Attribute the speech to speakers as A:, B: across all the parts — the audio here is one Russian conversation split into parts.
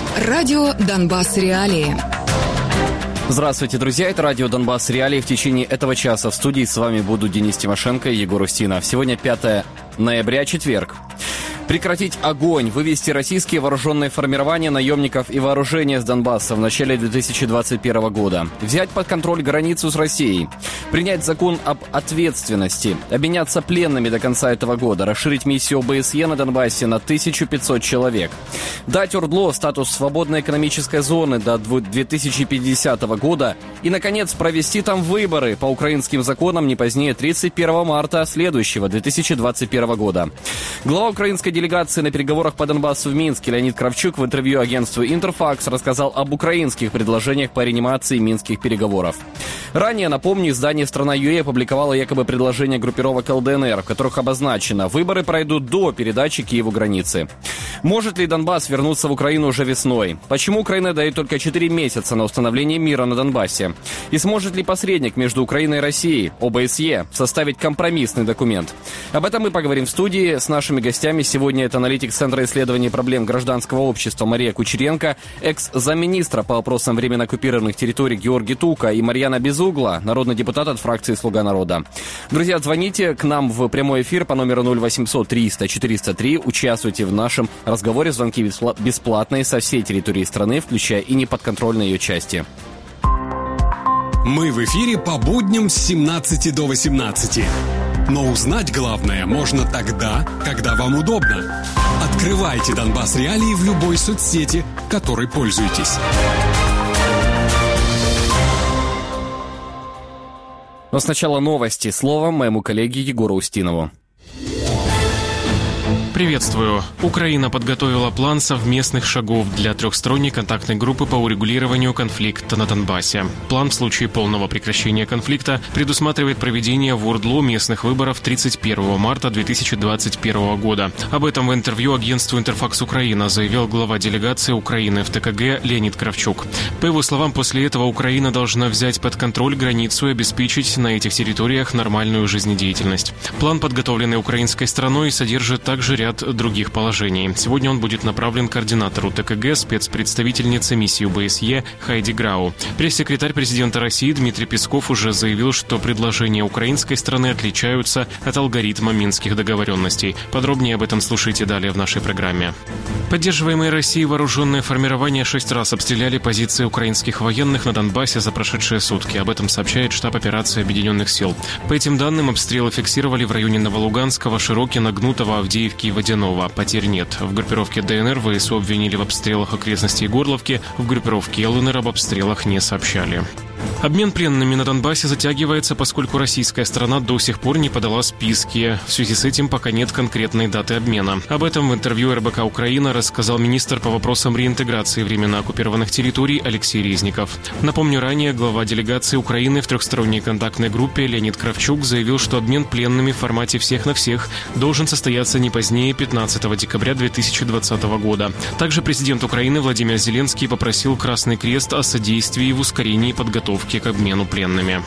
A: Радио «Донбасс. Реалии».
B: Здравствуйте, друзья. Это радио «Донбасс. Реалии». В течение этого часа в студии с вами будут Денис Тимошенко и Егор Устинов. Сегодня 5 ноября, четверг. Прекратить огонь, вывести российские вооруженные формирования, наемников и вооружения с Донбасса в начале 2021 года. Взять под контроль границу с Россией. Принять закон об ответственности. Обменяться пленными до конца этого года. Расширить миссию ОБСЕ на Донбассе на 1500 человек. Дать ОРДЛО статус свободной экономической зоны до 2050 года. И, наконец, провести там выборы по украинским законам не позднее 31 марта следующего, 2021 года. Глава украинской делегации на переговорах по Донбассу в Минске Леонид Кравчук в интервью агентству «Интерфакс» рассказал об украинских предложениях по реанимации минских переговоров. Ранее, напомню, издание «Страна.ua» опубликовало якобы предложения группировок ЛДНР, в которых обозначено: выборы пройдут до передачи Киеву границы. Может ли Донбасс вернуться в Украину уже весной? Почему Украина дает только 4 месяца на установление мира на Донбассе? И сможет ли посредник между Украиной и Россией, ОБСЕ, составить компромиссный документ? Об этом мы поговорим в студии с нашими гостями. Сегодня это аналитик Центра исследований проблем гражданского общества Мария Кучеренко, экс-замминистра по вопросам временно оккупированных территорий Георгий Тука и Марьяна Безугла, народный депутат от фракции «Слуга народа». Друзья, звоните к нам в прямой эфир по номеру 0800 300 403. Участвуйте в нашем разговоре. Звонки бесплатные со всей территории страны, включая и неподконтрольные ее части.
C: Мы в эфире по будням с 17 до 18. Но узнать главное можно тогда, когда вам удобно. Открывайте «Донбасс. Реалии» в любой соцсети, которой пользуетесь.
B: Но сначала новости. Слово моему коллеге Егору Устинову.
D: Приветствую. Украина подготовила план совместных шагов для трехсторонней контактной группы по урегулированию конфликта на Донбассе. План в случае полного прекращения конфликта предусматривает проведение в ОРДЛО местных выборов 31 марта 2021 года. Об этом в интервью агентству «Интерфакс Украина» заявил глава делегации Украины в ТКГ Леонид Кравчук. По его словам, после этого Украина должна взять под контроль границу и обеспечить на этих территориях нормальную жизнедеятельность. План, подготовленный украинской стороной, содержит также ряд других положений. Сегодня он будет направлен координатору ТКГ, спецпредставительнице миссии ОБСЕ Хайди Грау. Пресс-секретарь президента России Дмитрий Песков уже заявил, что предложения украинской стороны отличаются от алгоритма минских договоренностей. Подробнее об этом слушайте далее в нашей программе. Поддерживаемые Россией вооруженные формирования 6 раз обстреляли позиции украинских военных на Донбассе за прошедшие сутки. Об этом сообщает штаб операции Объединенных сил. По этим данным, обстрелы фиксировали в районе Новолуганского, Широкино, Гнутова, Авдеевки и Водяного. Потерь нет. В группировке ДНР ВСУ обвинили в обстрелах окрестностей Горловки, в группировке ЛНР об обстрелах не сообщали. Обмен пленными на Донбассе затягивается, поскольку российская сторона до сих пор не подала списки. В связи с этим пока нет конкретной даты обмена. Об этом в интервью РБК Украина рассказал министр по вопросам реинтеграции временно оккупированных территорий Алексей Резников. Напомню, ранее глава делегации Украины в трехсторонней контактной группе Леонид Кравчук заявил, что обмен пленными в формате всех на всех должен состояться не позднее 15 декабря 2020 года. Также президент Украины Владимир Зеленский попросил Красный Крест о содействии в ускорении подготовки к обмену пленными.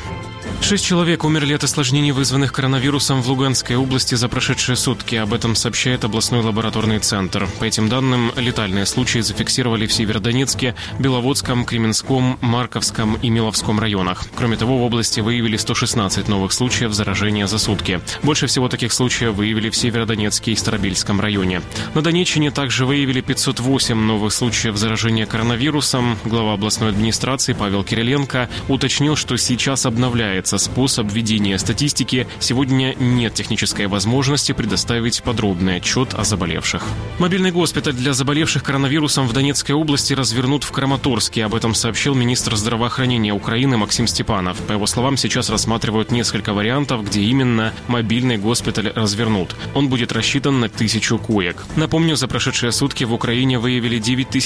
D: 6 человек умерли от осложнений, вызванных коронавирусом в Луганской области за прошедшие сутки. Об этом сообщает областной лабораторный центр. По этим данным, летальные случаи зафиксировали в Северодонецке, Беловодском, Кременском, Марковском и Миловском районах. Кроме того, в области выявили 116 новых случаев заражения за сутки. Больше всего таких случаев выявили в Северодонецке и Старобельском районе. На Донеччине также выявили 508 новых случаев заражения коронавирусом. Глава областной администрации Павел Кириленко уточнил, что сейчас обновляется способ ведения статистики. Сегодня нет технической возможности предоставить подробный отчет о заболевших. Мобильный госпиталь для заболевших коронавирусом в Донецкой области развернут в Краматорске. Об этом сообщил министр здравоохранения Украины Максим Степанов. По его словам, сейчас рассматривают несколько вариантов, где именно мобильный госпиталь развернут. Он будет рассчитан на 1000 коек. Напомню, за прошедшие сутки в Украине выявили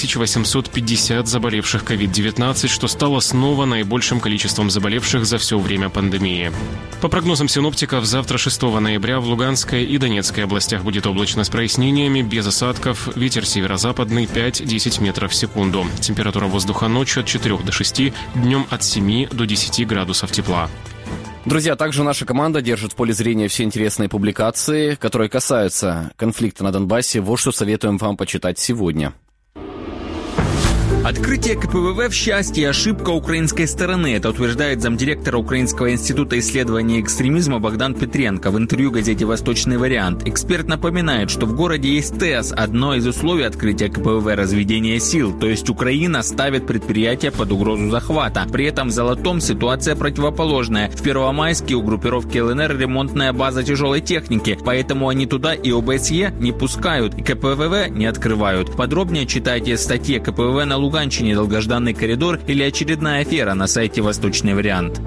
D: 9850 заболевших COVID-19, что стало снова наибольшим количеством заболевших за все время пандемии. По прогнозам синоптиков, завтра 6 ноября в Луганской и Донецкой областях будет облачно с прояснениями, без осадков, ветер северо-западный 5-10 метров в секунду. Температура воздуха ночью от 4 до 6, днем от 7 до 10 градусов тепла.
B: Друзья, также наша команда держит в поле зрения все интересные публикации, которые касаются конфликта на Донбассе. Вот что советуем вам почитать сегодня.
E: Открытие КПВВ в счастье – ошибка украинской стороны. Это утверждает замдиректора Украинского института исследования экстремизма Богдан Петренко в интервью газете «Восточный вариант». Эксперт напоминает, что в городе есть ТЭС. Одно из условий открытия КПВВ – разведение сил. То есть Украина ставит предприятие под угрозу захвата. При этом в Золотом ситуация противоположная. В Первомайске у группировки ЛНР ремонтная база тяжелой техники. Поэтому они туда и ОБСЕ не пускают, и КПВВ не открывают. Подробнее читайте в статье «КПВВ на Луганщине. Долгожданный коридор» или «Очередная афера» на сайте «Восточный вариант».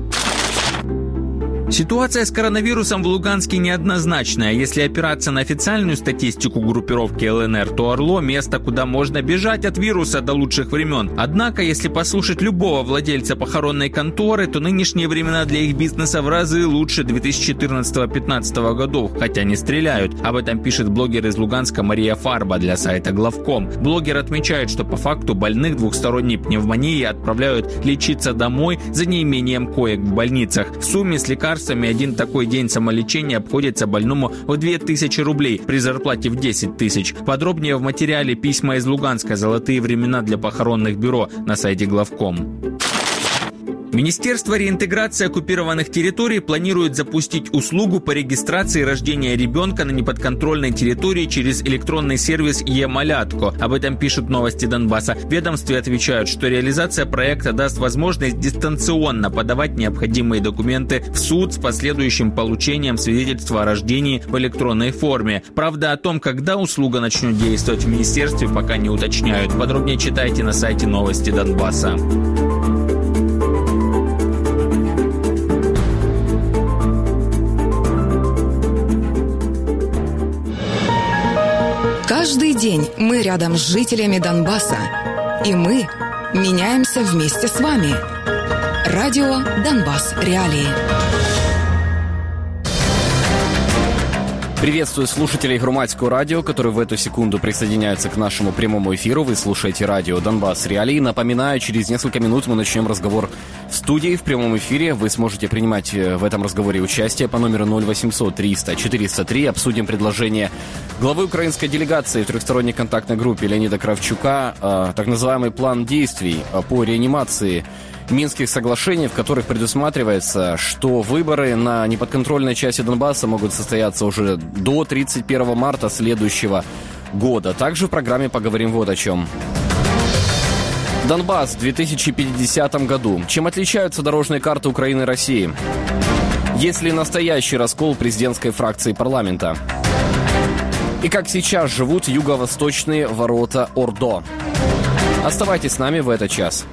E: Ситуация с коронавирусом в Луганске неоднозначная. Если опираться на официальную статистику группировки ЛНР, то Орло – место, куда можно бежать от вируса до лучших времен. Однако, если послушать любого владельца похоронной конторы, то нынешние времена для их бизнеса в разы лучше 2014-2015 годов, хотя не стреляют. Об этом пишет блогер из Луганска Мария Фарба для сайта Главком. Блогер отмечает, что по факту больных двухсторонней пневмонией отправляют лечиться домой за неимением коек в больницах. В сумме с лекарствами один такой день самолечения обходится больному в 2000 рублей при зарплате в 10 тысяч. Подробнее в материале «Письма из Луганска. Золотые времена для похоронных бюро» на сайте Главком. Министерство реинтеграции оккупированных территорий планирует запустить услугу по регистрации рождения ребенка на неподконтрольной территории через электронный сервис «Е-малятко». Об этом пишут «Новости Донбасса». В ведомстве отвечают, что реализация проекта даст возможность дистанционно подавать необходимые документы в суд с последующим получением свидетельства о рождении в электронной форме. Правда, о том, когда услуга начнет действовать в министерстве, пока не уточняют. Подробнее читайте на сайте «Новости Донбасса».
A: Каждый день мы рядом с жителями Донбасса. И мы меняемся вместе с вами. Радио «Донбасс. Реалии».
B: Приветствую слушателей Громадского радио, которые в эту секунду присоединяются к нашему прямому эфиру. Вы слушаете радио «Донбасс. Реалии». Напоминаю, через несколько минут мы начнем разговор в студии, в прямом эфире. Вы сможете принимать в этом разговоре участие по номеру 0800 300 403. Обсудим предложение главы украинской делегации в трехсторонней контактной группе Леонида Кравчука, так называемый план действий по реанимации Минских соглашений, в которых предусматривается, что выборы на неподконтрольной части Донбасса могут состояться уже до 31 марта следующего года. Также в программе поговорим вот о чем. Донбасс в 2050 году. Чем отличаются дорожные карты Украины и России? Есть ли настоящий раскол президентской фракции парламента? И как сейчас живут юго-восточные ворота Ордо? Оставайтесь с нами в этот час.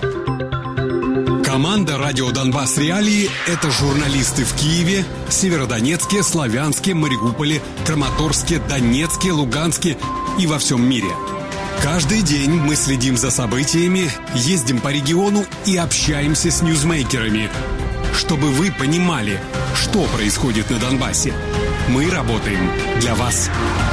C: Команда «Радио Донбасс. Реалии» — это журналисты в Киеве, Северодонецке, Славянске, Мариуполе, Краматорске, Донецке, Луганске и во всем мире. Каждый день мы следим за событиями, ездим по региону и общаемся с ньюзмейкерами, чтобы вы понимали, что происходит на Донбассе. Мы работаем для вас.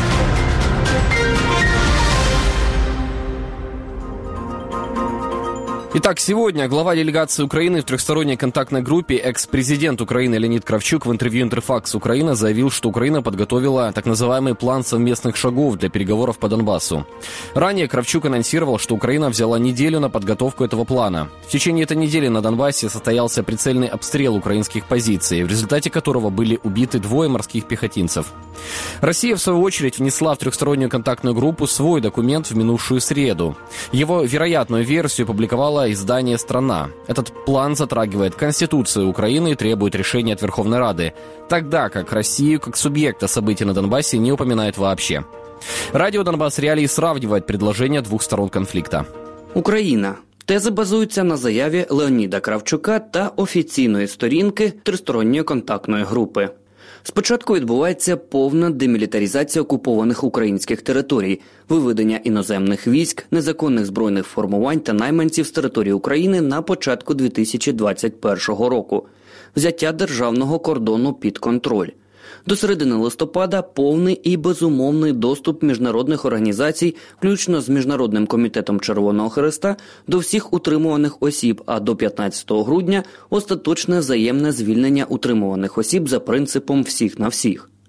B: Итак, сегодня глава делегации Украины в трехсторонней контактной группе, экс-президент Украины Леонид Кравчук в интервью «Интерфакс Украина» заявил, что Украина подготовила так называемый план совместных шагов для переговоров по Донбассу. Ранее Кравчук анонсировал, что Украина взяла неделю на подготовку этого плана. В течение этой недели на Донбассе состоялся прицельный обстрел украинских позиций, в результате которого были убиты 2 морских пехотинцев. Россия, в свою очередь, внесла в трехстороннюю контактную группу свой документ в минувшую среду. Его вероятную версию публиковала издание «Страна». Этот план затрагивает Конституцию Украины и требует решения от Верховной Рады, тогда как Россию как субъекта событий на Донбассе не упоминает вообще. Радіо «Донбасс. Реалії» сравнивает предложения двух сторон конфликта.
F: Україна. Тези базуються на заяві Леоніда Кравчука та офіційної сторінки тристоронньої контактної групи. Спочатку відбувається повна демілітаризація окупованих українських територій, виведення іноземних військ, незаконних збройних формувань та найманців з території України на початку 2021 року, взяття державного кордону під контроль. До середини листопада повний і безумовний доступ міжнародних організацій, включно з Міжнародним комітетом Червоного Хреста, до всіх утримуваних осіб, а до 15 грудня – остаточне взаємне звільнення утримуваних осіб за принципом «всіх на всіх».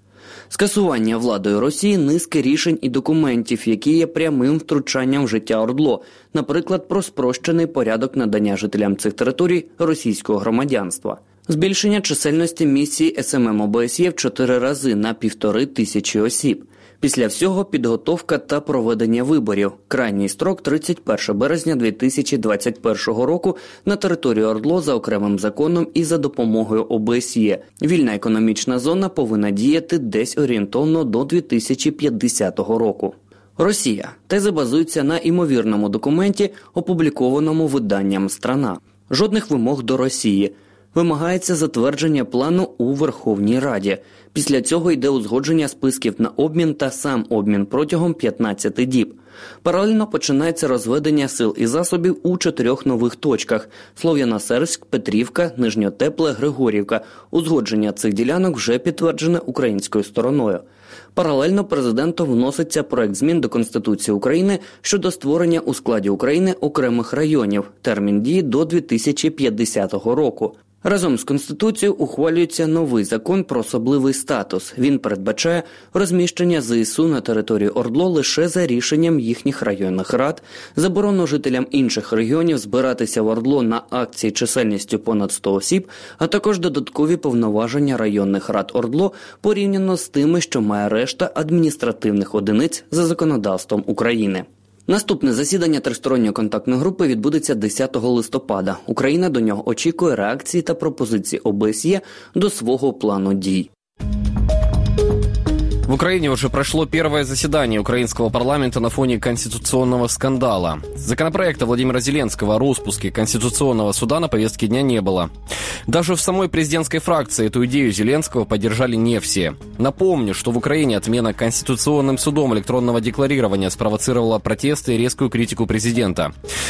F: Скасування владою Росії низки рішень і документів, які є прямим втручанням в життя ОРДЛО, наприклад, про спрощений порядок надання жителям цих територій російського громадянства. Збільшення чисельності місії СММ ОБСЄ в 4 рази на 1500 осіб. Після всього підготовка та проведення виборів. Крайній строк – 31 березня 2021 року на території ОРДЛО за окремим законом і за допомогою ОБСЄ. Вільна економічна зона повинна діяти десь орієнтовно до 2050 року. Росія. Тези базуються на імовірному документі, опублікованому виданням «Страна». Жодних вимог до Росії. Вимагається затвердження плану у Верховній Раді. Після цього йде узгодження списків на обмін та сам обмін протягом 15 діб. Паралельно починається розведення сил і засобів у 4 нових точках – Слов'яно-Сербськ, Петрівка, Нижньотепле, Григорівка. Узгодження цих ділянок вже підтверджене українською стороною. Паралельно президентом вноситься проект змін до Конституції України щодо створення у складі України окремих районів. Термін дії до 2050 року. Разом з Конституцією ухвалюється новий закон про особливий статус. Він передбачає розміщення ЗСУ на території ОРДЛО лише за рішенням їхніх районних рад, заборону жителям інших регіонів збиратися в ОРДЛО на акції чисельністю понад 100 осіб, а також додаткові повноваження районних рад ОРДЛО порівняно з тими, що має решта адміністративних одиниць за законодавством України. Наступне засідання тристоронньої контактної групи відбудеться 10 листопада. Україна до нього очікує реакції та пропозиції ОБСЄ до свого плану дій.
B: В Украине уже прошло первое заседание украинского парламента на фоне конституционного скандала. Законопроекта Владимира Зеленского о распуске Конституционного суда на повестке дня не было. Даже в самой президентской фракции эту идею Зеленского поддержали не все. Напомню, что в Украине отмена Конституционным судом электронного декларирования спровоцировала протесты и резкую критику президента.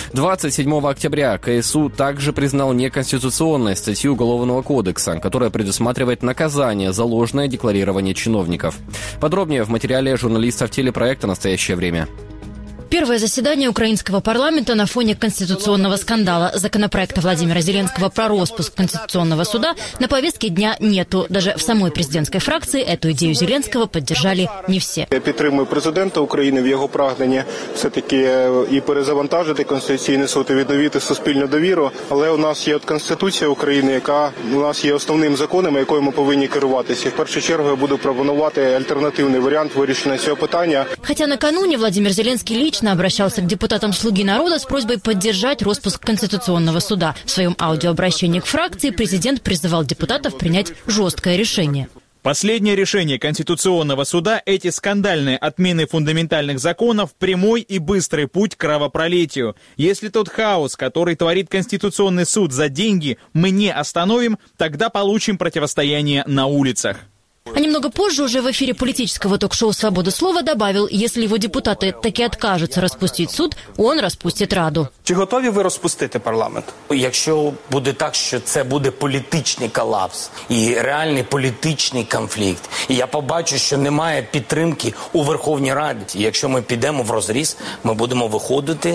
B: 27 октября КСУ также признал неконституционной статью Уголовного кодекса, которая предусматривает наказание за ложное декларирование чиновников. Подробнее в материале журналистов телепроекта «Настоящее время».
G: Первое заседание украинского парламента на фоне конституционного скандала. Законопроекта Владимира Зеленского про распуск Конституционного суда на повестке дня нету. Даже в самой президентской фракции эту идею Зеленского поддержали не все.
H: Я підтримую президента України в його прагненні все-таки і перезавантажити Конституційний суд, і відновити суспільну довіру. Але у нас є Конституція України, яка у нас є основним законом, якою ми повинні керуватися. В першу чергу я буду пропонувати альтернативний варіант вирішення цього питання.
G: Хотя накануне Владимир Зеленский лично обращался к депутатам «Слуги народа» с просьбой поддержать распуск Конституционного суда. В своем аудиообращении к фракции президент призывал депутатов принять жесткое решение.
I: Последнее решение Конституционного суда – эти скандальные отмены фундаментальных законов, прямой и быстрый путь к кровопролитию. Если тот хаос, который творит Конституционный суд за деньги, мы не остановим, тогда получим противостояние на улицах.
G: А немного позже уже в эфире политического ток-шоу «Свобода слова» добавил, если его депутаты таки откажутся распустить суд, он распустит Раду.
J: Чи готові ви розпустити парламент?
K: Якщо буде так, що це буде політичний колапс і реальний політичний конфлікт, і я побачу, що немає підтримки у Верховній Раді, і якщо ми підемо в розріз, ми будемо виходити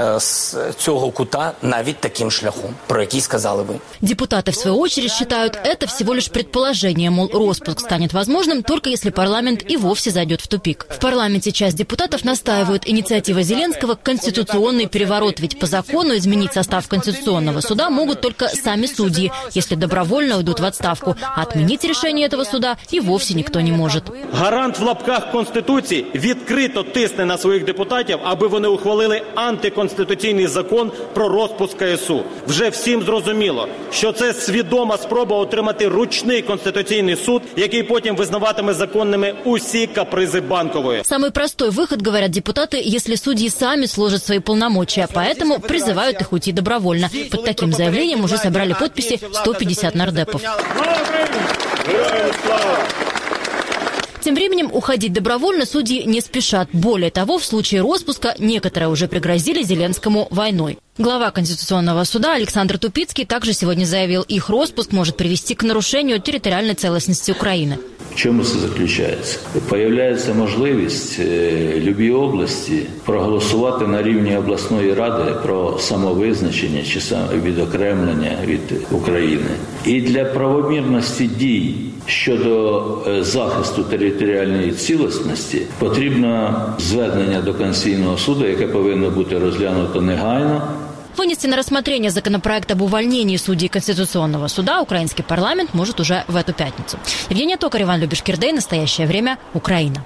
K: з цього кута навіть таким шляхом, про який сказали ви.
G: Депутаты, в свою очередь, считают это всего лишь предположение, мол, распуск станет возможным только если парламент и вовсе зайдет в тупик. В парламенте часть депутатов настаивают, инициатива Зеленского – конституционный переворот, ведь по закону изменить состав Конституционного суда могут только сами судьи, если добровольно уйдут в отставку. А отменить решение этого суда и вовсе никто не может.
J: Гарант в лапках Конституції відкрито тисне на своїх депутатів, аби вони ухвалили антиконституційний закон про розпуск КСУ. Вже всім зрозуміло, що це свідома спроба отримати ручний Конституційний суд, який потім визнаватиме законними усі капризи Банкової.
G: Самый простой выход, говорят депутаты, если судьи сами сложат свои полномочия, поэтому призывают их уйти добровольно. Под таким заявлением уже собрали подписи 150 нардепов. Тем временем уходить добровольно судьи не спешат. Более того, в случае распуска некоторые уже пригрозили Зеленскому войной. Глава Конституционного суда Александр Тупицкий также сегодня заявил, их распуск может привести к нарушению территориальной целостности Украины.
L: В чому це заключається? Появляється можливість любій області проголосувати на рівні обласної ради про самовизначення чи відокремлення від України. І для правомірності дій Щодо захисту територіальної цілісності, потрібно звернення до Конституційного суду, яке повинно бути розглянуто негайно.
G: Вынести на рассмотрение законопроект об увольнении судей Конституционного суда украинский парламент может уже в эту пятницу. Евгения Токарь, Иван Любиш-Кирдей. Настоящее время. Украина.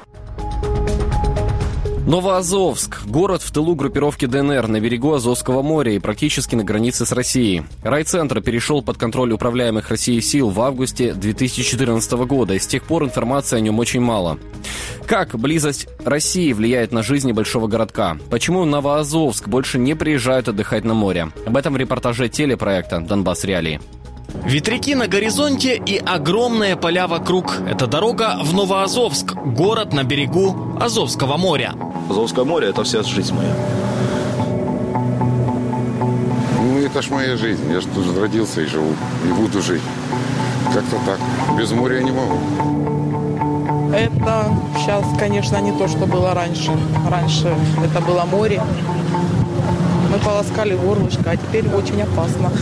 B: Новоазовск – город в тылу группировки ДНР на берегу Азовского моря и практически на границе с Россией. Райцентр перешел под контроль управляемых Россией сил в августе 2014 года, и с тех пор информации о нем очень мало. Как близость России влияет на жизнь небольшого городка? Почему в Новоазовск больше не приезжают отдыхать на море? Об этом в репортаже телепроекта «Донбасс Реалии».
M: Ветряки на горизонте и огромные поля вокруг. Это дорога в Новоазовск, город на берегу Азовского моря.
N: Азовское море – это вся жизнь моя.
O: Ну, это ж моя жизнь. Я же тут родился и живу, и буду жить. Как-то так. Без моря я не могу.
P: Это сейчас, конечно, не то, что было раньше. Раньше это было море. Мы полоскали горлышко, а теперь очень опасно.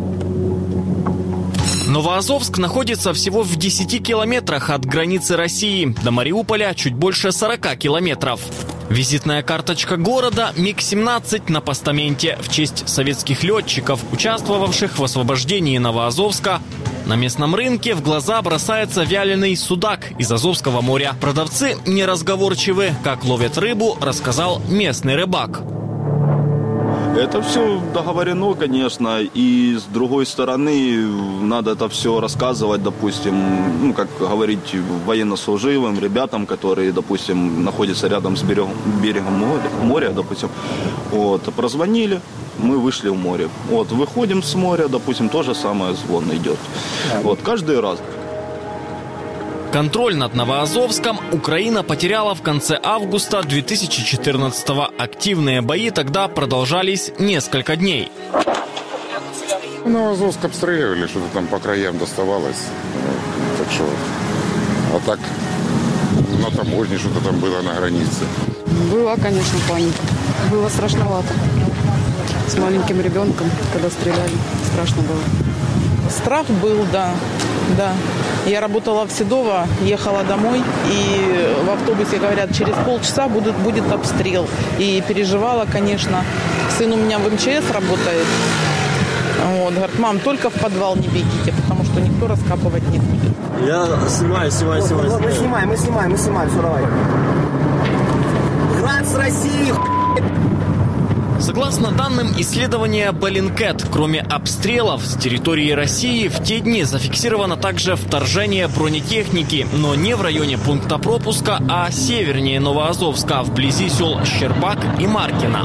M: Новоазовск находится всего в 10 километрах от границы России. До Мариуполя чуть больше 40 километров. Визитная карточка города МиГ-17 на постаменте в честь советских летчиков, участвовавших в освобождении Новоазовска. На местном рынке в глаза бросается вяленый судак из Азовского моря. Продавцы неразговорчивы. Как ловят рыбу, рассказал местный рыбак.
N: Это все договорено, конечно, и с другой стороны надо это все рассказывать, допустим, ну, как говорить военнослуживым, ребятам, которые, допустим, находятся рядом с берегом моря, допустим. Вот, прозвонили, мы вышли в море. Вот, выходим с моря, допустим, то же самое звон идет. Вот, каждый раз.
M: Контроль над Новоазовском Украина потеряла в конце августа 2014-го. Активные бои тогда продолжались несколько дней.
O: Новоазовск обстреливали, что-то там по краям доставалось. Так что... А так на таможне что-то там было на границе.
P: Была, конечно, паника. Было страшновато. С маленьким ребенком, когда стреляли, страшно было. Страх был, да. Я работала в Седово, ехала домой, и в автобусе говорят, через полчаса будет обстрел. И переживала, конечно. Сын у меня в МЧС работает. Вот, говорит, мам, только в подвал не бегите, потому что никто раскапывать не будет.
J: Я снимаю. Мы снимаем, все, давай. Град с России,
M: Согласно данным исследования Bellingcat, кроме обстрелов с территории России, в те дни зафиксировано также вторжение бронетехники, но не в районе пункта пропуска, а севернее Новоазовска, вблизи сел Щербак и Маркино.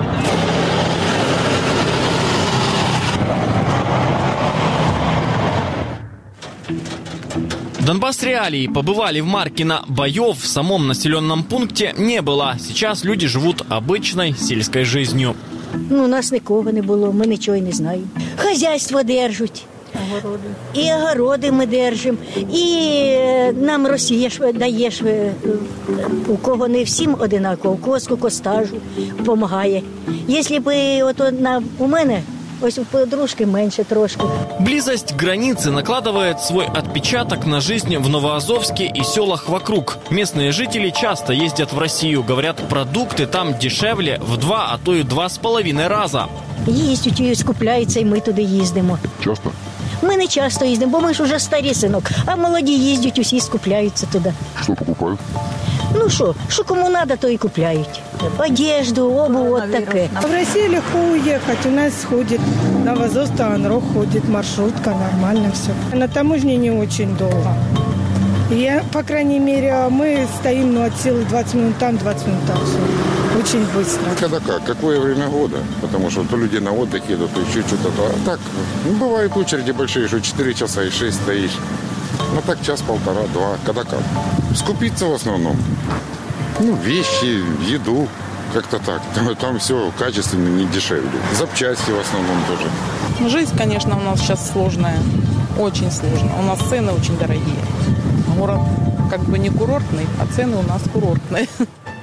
M: Донбасс Реалии побывали в Маркино. Боев в самом населенном пункте не было. Сейчас люди живут обычной сельской жизнью.
Q: Ну, у нас нікого не було, ми нічого не знаємо. Хазяйство держать. І огороди ми держимо. І нам Росія дає, у кого не всім одинаково, у кого скільки стажу, допомагає. Якщо б у мене, ось у подружки менше трошки.
M: Близость к границе накладывает свой отпечаток на жизнь в Новоазовске и селах вокруг. Местные жители часто ездят в Россию. Говорят, продукты там дешевле в 2, а то и 2,5 раза.
Q: Їздять і скупляються, і ми туди їздимо.
O: Часто?
Q: Ми не часто їздимо, бо ми ж уже старі, синок. А молоді їздять, усі скупляються туди.
O: Що покупають?
Q: Ну що кому треба, то і купляють. Одежду, обувь, вот таке.
R: В Россию легко уехать. У нас ходит Новоазовск, Таганрог ходит, маршрутка, нормально все. На таможне не очень долго. По крайней мере, мы стоим от силы 20 минут там, 20 минут там. Все. Очень быстро.
O: Когда как? Какое время года? Потому что то люди на отдых едут, то еще что-то. А так, бывают очереди большие, что 4 часа и 6 стоишь. Ну так час, полтора, два. Когда как? Скупиться в основном. Ну, вещи, еду. Как-то так. Там все качественно, не дешевле. Запчасти в основном тоже.
P: Жизнь, конечно, у нас сейчас сложная. Очень сложная. У нас цены очень дорогие. Город как бы не курортный, а цены у нас курортные.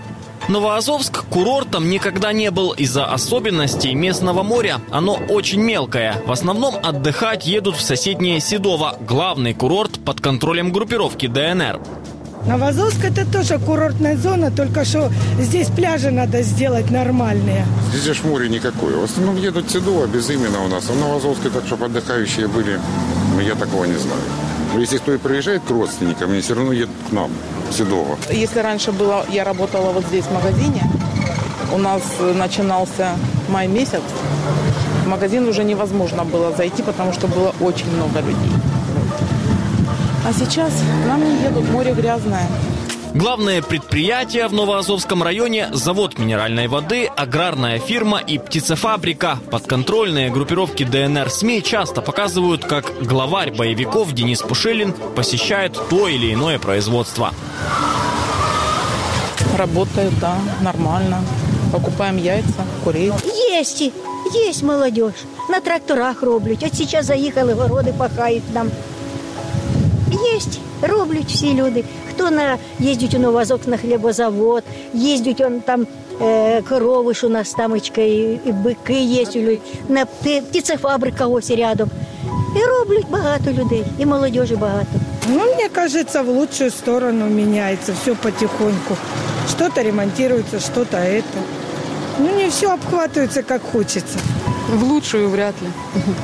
M: Новоазовск курортом никогда не был из-за особенностей местного моря. Оно очень мелкое. В основном отдыхать едут в соседнее Седово, главный курорт под контролем группировки ДНР.
R: Новоазовск — это тоже курортная зона, только что здесь пляжи надо сделать нормальные.
O: Здесь же море никакое. В основном едут в Седово, безыменно у нас. А в Новоазовске так, чтобы отдыхающие были, я такого не знаю. Но если кто и приезжает к родственникам, они все равно едут к нам, в Седово.
P: Если раньше было, я работала вот здесь в магазине, у нас начинался май месяц, в магазин уже невозможно было зайти, потому что было очень много людей. А сейчас к нам не едут, море грязное.
M: Главные предприятия в Новоазовском районе – завод минеральной воды, аграрная фирма и птицефабрика. Подконтрольные группировки ДНР СМИ часто показывают, как главарь боевиков Денис Пушилин посещает то или иное производство.
P: Работает, да, нормально. Покупаем яйца, курей.
Q: Есть молодежь. На тракторах роблять. От зараз заїхали, городи пахають нам. Есть, роблять всі люди. Хто їздять у Новоазовськ на хлібозавод, їздять там корови, що у нас тамочка, і бики є у людей. На птицефабрика ось рядом. І роблять багато людей, і молодежі багато.
R: Ну, мне кажется, в лучшую сторону меняется все потихоньку. Что-то ремонтируется, что-то это. Ну, не все обхватывается, как хочется.
S: В лучшую вряд ли.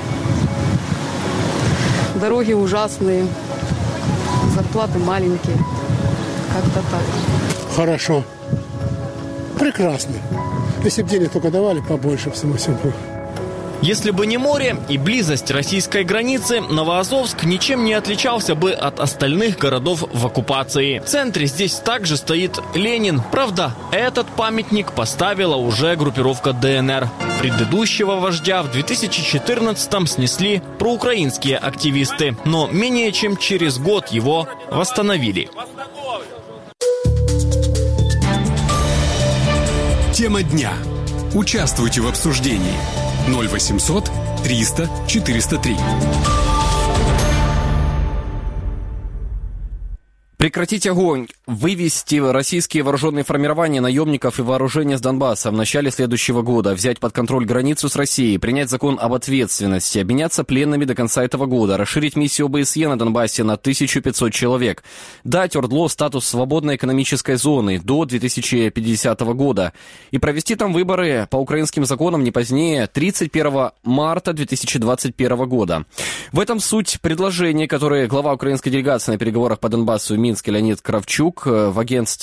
S: Дороги ужасные, зарплаты маленькие. Как-то так.
T: Хорошо. Прекрасно. Если бы денег только давали побольше, всему всему.
M: Если бы не море и близость российской границы, Новоазовск ничем не отличался бы от остальных городов в оккупации. В центре здесь также стоит Ленин. Правда, этот памятник поставила уже группировка ДНР. Предыдущего вождя в 2014-м снесли проукраинские активисты. Но менее чем через год его восстановили.
C: Тема дня. Участвуйте в обсуждении. 0800 300 403.
B: Прекратить огонь, вывести российские вооруженные формирования, наемников и вооружения с Донбасса в начале следующего года, взять под контроль границу с Россией, принять закон об ответственности, обменяться пленными до конца этого года, расширить миссию ОБСЕ на Донбассе на 1500 человек, дать ОРДЛО статус свободной экономической зоны до 2050 года и провести там выборы по украинским законам не позднее 31 марта 2021 года. В этом суть предложений, которые глава украинской делегации на переговорах по Донбассу в Минске Леонид Кравчук в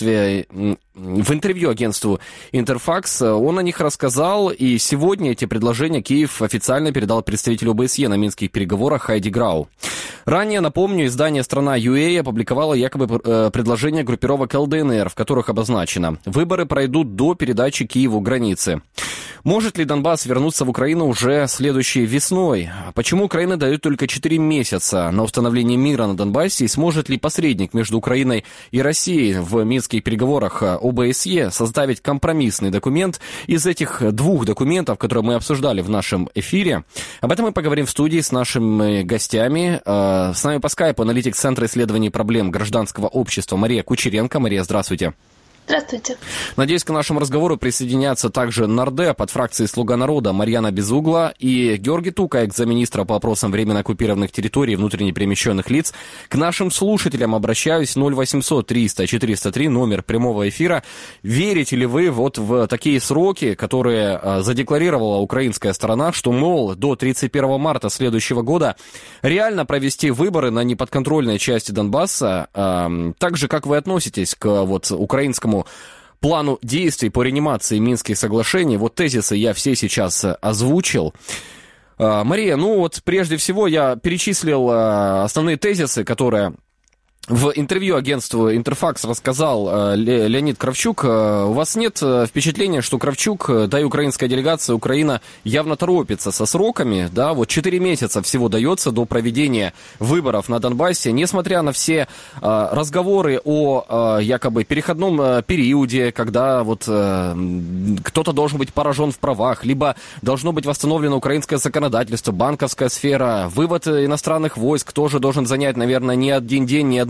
B: интервью агентству «Интерфакс», он о них рассказал, и сегодня эти предложения Киев официально передал представителю ОБСЕ на минских переговорах Хайди Грау. Ранее, напомню, издание «Страна.ua» опубликовало якобы предложения группировок ЛДНР, в которых обозначено: выборы пройдут до передачи Киеву границы. Может ли Донбасс вернуться в Украину уже следующей весной? Почему Украина дает только 4 месяца на установление мира на Донбассе? И сможет ли посредник между Украиной и Россией в минских переговорах ОБСЕ составить компромиссный документ из этих двух документов, которые мы обсуждали в нашем эфире? Об этом мы поговорим в студии с нашими гостями. С нами по скайпу аналитик Центра исследований проблем гражданского общества Мария Кучеренко. Мария, здравствуйте.
U: Здравствуйте.
B: Надеюсь, к нашему разговору присоединятся также нардеп от фракции «Слуга народа» Марьяна Безугла и Георгий Тука, экс-замминистра по вопросам временно оккупированных территорий и внутренне перемещенных лиц. К нашим слушателям обращаюсь: 0800 300 403, номер прямого эфира. Верите ли вы вот в такие сроки, которые задекларировала украинская сторона, что, мол, до 31 марта следующего года реально провести выборы на неподконтрольной части Донбасса? Так же, как вы относитесь к вот украинскому плану действий по реанимации Минских соглашений? Вот тезисы я все сейчас озвучил. Мария, ну вот прежде всего я перечислил основные тезисы, которые в интервью агентству «Интерфакс» рассказал Леонид Кравчук. У вас нет впечатления, что Кравчук, да и украинская делегация, Украина явно торопится со сроками, да? Вот 4 месяца всего дается до проведения выборов на Донбассе, несмотря на все разговоры о якобы переходном периоде, когда вот кто-то должен быть поражен в правах, либо должно быть восстановлено украинское законодательство, банковская сфера, вывод иностранных войск тоже должен занять, наверное, не один день, не одну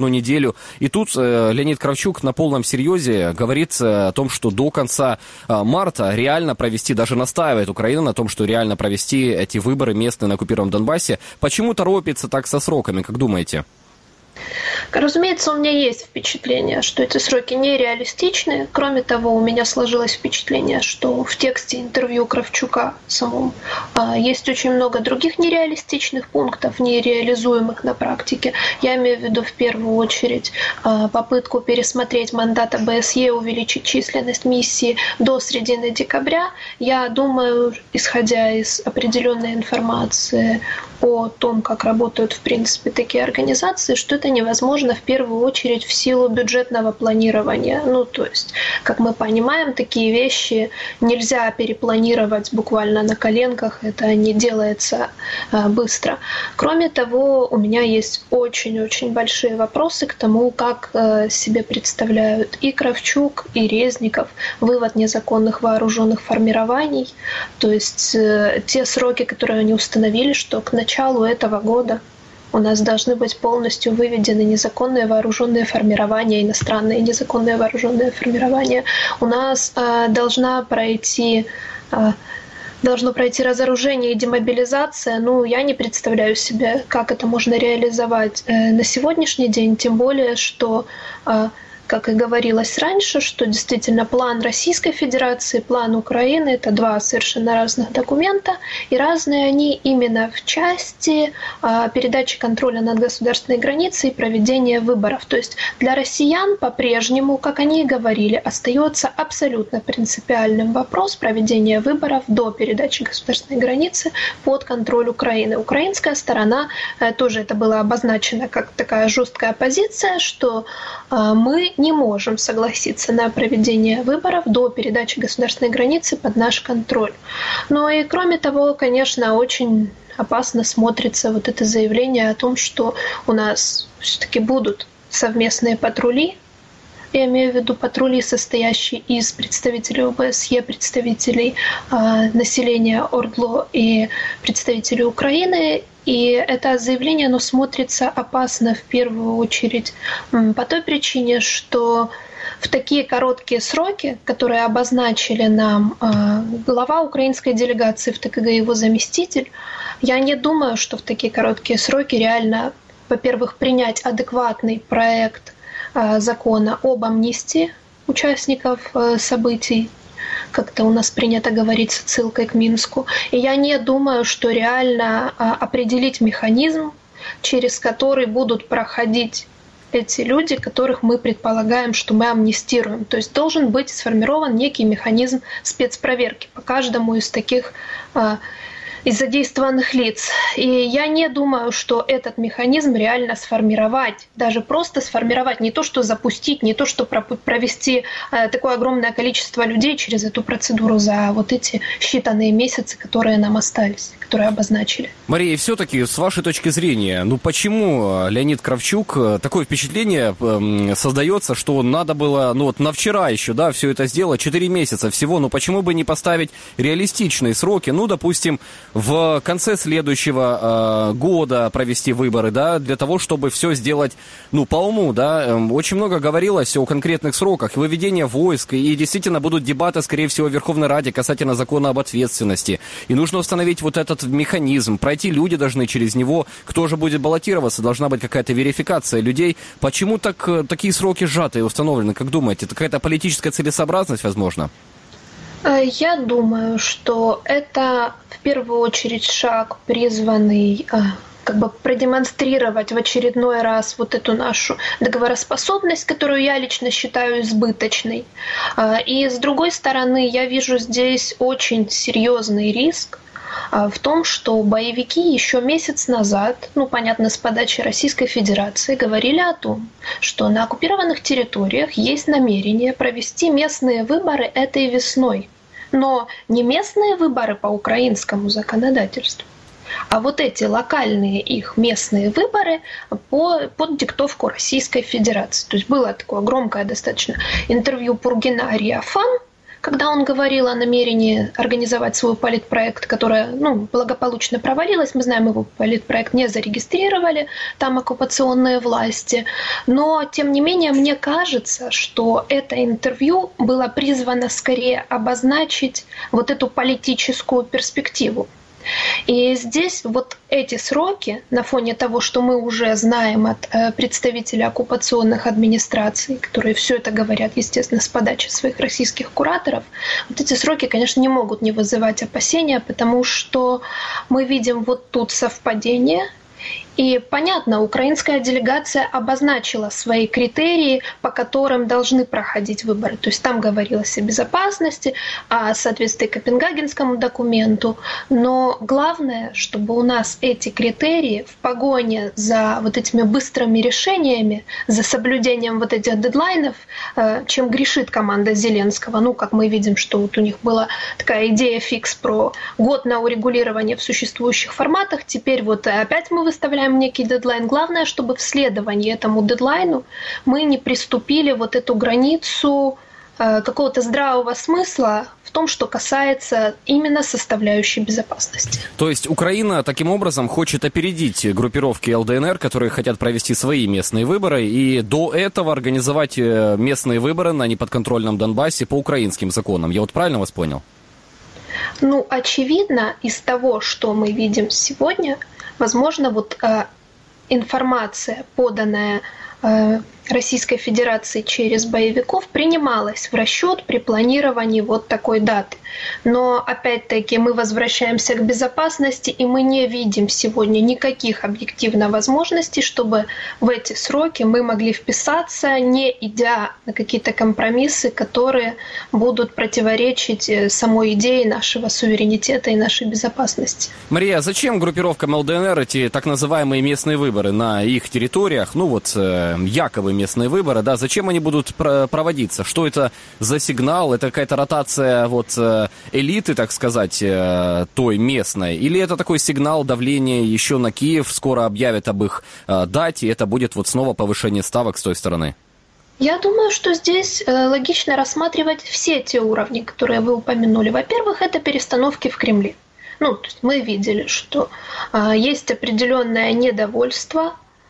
B: одну неделю. И тут Леонид Кравчук на полном серьезе говорит о том, что до конца марта реально провести, даже настаивает Украина на том, что реально провести эти выборы местные на оккупированном Донбассе. Почему торопится так со сроками, как думаете?
U: Разумеется, у меня есть впечатление, что эти сроки нереалистичны. Кроме того, у меня сложилось впечатление, что в тексте интервью Кравчука самом есть очень много других нереалистичных пунктов, нереализуемых на практике. Я имею в виду в первую очередь попытку пересмотреть мандат ОБСЕ, увеличить численность миссии до середины декабря. Я думаю, исходя из определенной информации о том, как работают в принципе такие организации, что это невозможно в первую очередь в силу бюджетного планирования. То есть, как мы понимаем, такие вещи нельзя перепланировать буквально на коленках, это не делается быстро. Кроме того, у меня есть очень-очень большие вопросы к тому, как себе представляют и Кравчук, и Резников вывод незаконных вооруженных формирований. То есть те сроки, которые они установили, что к началу этого года у нас должны быть полностью выведены незаконные вооруженные формирования, иностранные незаконные вооруженные формирования. У нас должно пройти разоружение и демобилизация. Я не представляю себе, как это можно реализовать на сегодняшний день, тем более, что как и говорилось раньше, что действительно план Российской Федерации, план Украины – это два совершенно разных документа, и разные они именно в части передачи контроля над государственной границей и проведения выборов. То есть для россиян по-прежнему, как они и говорили, остается абсолютно принципиальным вопрос проведения выборов до передачи государственной границы под контроль Украины. Украинская сторона, тоже это было обозначено как такая жесткая позиция, что мы не можем согласиться на проведение выборов до передачи государственной границы под наш контроль. И кроме того, конечно, очень опасно смотрится вот это заявление о том, что у нас все-таки будут совместные патрули. Я имею в виду патрули, состоящие из представителей ОБСЕ, представителей населения ОРДЛО и представителей Украины. И это заявление, оно смотрится опасно в первую очередь по той причине, что в такие короткие сроки, которые обозначили нам глава украинской делегации в ТКГ и его заместитель, я не думаю, что в такие короткие сроки реально, во-первых, принять адекватный проект закона об амнистии участников событий, как-то у нас принято говорить с отсылкой к Минску. И я не думаю, что реально определить механизм, через который будут проходить эти люди, которых мы предполагаем, что мы амнистируем. То есть должен быть сформирован некий механизм спецпроверки по каждому из таких из задействованных лиц. И я не думаю, что этот механизм реально сформировать. Даже просто сформировать, не то что запустить, не то что провести такое огромное количество людей через эту процедуру за вот эти считанные месяцы, которые нам остались, которые обозначили.
B: Мария, все-таки с вашей точки зрения, почему Леонид Кравчук, такое впечатление создается, что надо было, на вчера еще, все это сделать, 4 месяца всего, почему бы не поставить реалистичные сроки, допустим, в конце следующего года провести выборы, для того, чтобы все сделать, по уму, Очень много говорилось о конкретных сроках, выведения войск, и действительно будут дебаты, скорее всего, в Верховной Раде касательно закона об ответственности. И нужно установить вот этот механизм, пройти люди должны через него, кто же будет баллотироваться, должна быть какая-то верификация людей. Почему такие сроки сжатые установлены, как думаете? Это какая-то политическая целесообразность, возможно?
U: Я думаю, что это в первую очередь шаг, призванный продемонстрировать в очередной раз вот эту нашу договороспособность, которую я лично считаю избыточной. И с другой стороны, я вижу здесь очень серьезный риск в том, что боевики еще месяц назад, понятно, с подачи Российской Федерации, говорили о том, что на оккупированных территориях есть намерение провести местные выборы этой весной. Но не местные выборы по украинскому законодательству, а вот эти локальные их местные выборы под диктовку Российской Федерации. То есть было такое громкое достаточно интервью Пургина Ариафан, когда он говорил о намерении организовать свой политпроект, которое благополучно провалилось. Мы знаем, его политпроект не зарегистрировали, там оккупационные власти. Но, тем не менее, мне кажется, что это интервью было призвано скорее обозначить вот эту политическую перспективу. И здесь вот эти сроки, на фоне того, что мы уже знаем от представителей оккупационных администраций, которые все это говорят, естественно, с подачи своих российских кураторов, вот эти сроки, конечно, не могут не вызывать опасения, потому что мы видим вот тут совпадение. И понятно, украинская делегация обозначила свои критерии, по которым должны проходить выборы. То есть там говорилось о безопасности, о соответствии Копенгагенскому документу. Но главное, чтобы у нас эти критерии в погоне за вот этими быстрыми решениями, за соблюдением вот этих дедлайнов, чем грешит команда Зеленского. Ну, как мы видим, что вот у них была такая идея фикс про год на урегулирование в существующих форматах. Теперь вот опять мы выставляем некий дедлайн. Главное, чтобы в следовании этому дедлайну мы не приступили вот эту границу какого-то здравого смысла в том, что касается именно составляющей безопасности.
B: То есть Украина таким образом хочет опередить группировки ЛДНР, которые хотят провести свои местные выборы, и до этого организовать местные выборы на неподконтрольном Донбассе по украинским законам. Я вот правильно вас понял?
U: Ну, очевидно, из того, что мы видим сегодня, возможно, вот информация, поданная Российской Федерации через боевиков, принималась в расчет при планировании вот такой даты. Но, опять-таки, мы возвращаемся к безопасности, и мы не видим сегодня никаких объективно возможностей, чтобы в эти сроки мы могли вписаться, не идя на какие-то компромиссы, которые будут противоречить самой идее нашего суверенитета и нашей безопасности.
B: Мария, зачем группировкам ЛДНР эти так называемые местные выборы на их территориях? Ну вот, якобы местные выборы, да, зачем они будут проводиться? Что это за сигнал? Это какая-то ротация вот элиты, так сказать, той местной? Или это такой сигнал давления еще на Киев? Скоро объявят об их дате, и это будет вот снова повышение ставок с той стороны?
U: Я думаю, что здесь логично рассматривать все те уровни, которые вы упомянули. Во-первых, это перестановки в Кремле. Ну, то есть мы видели, что есть определенное недовольство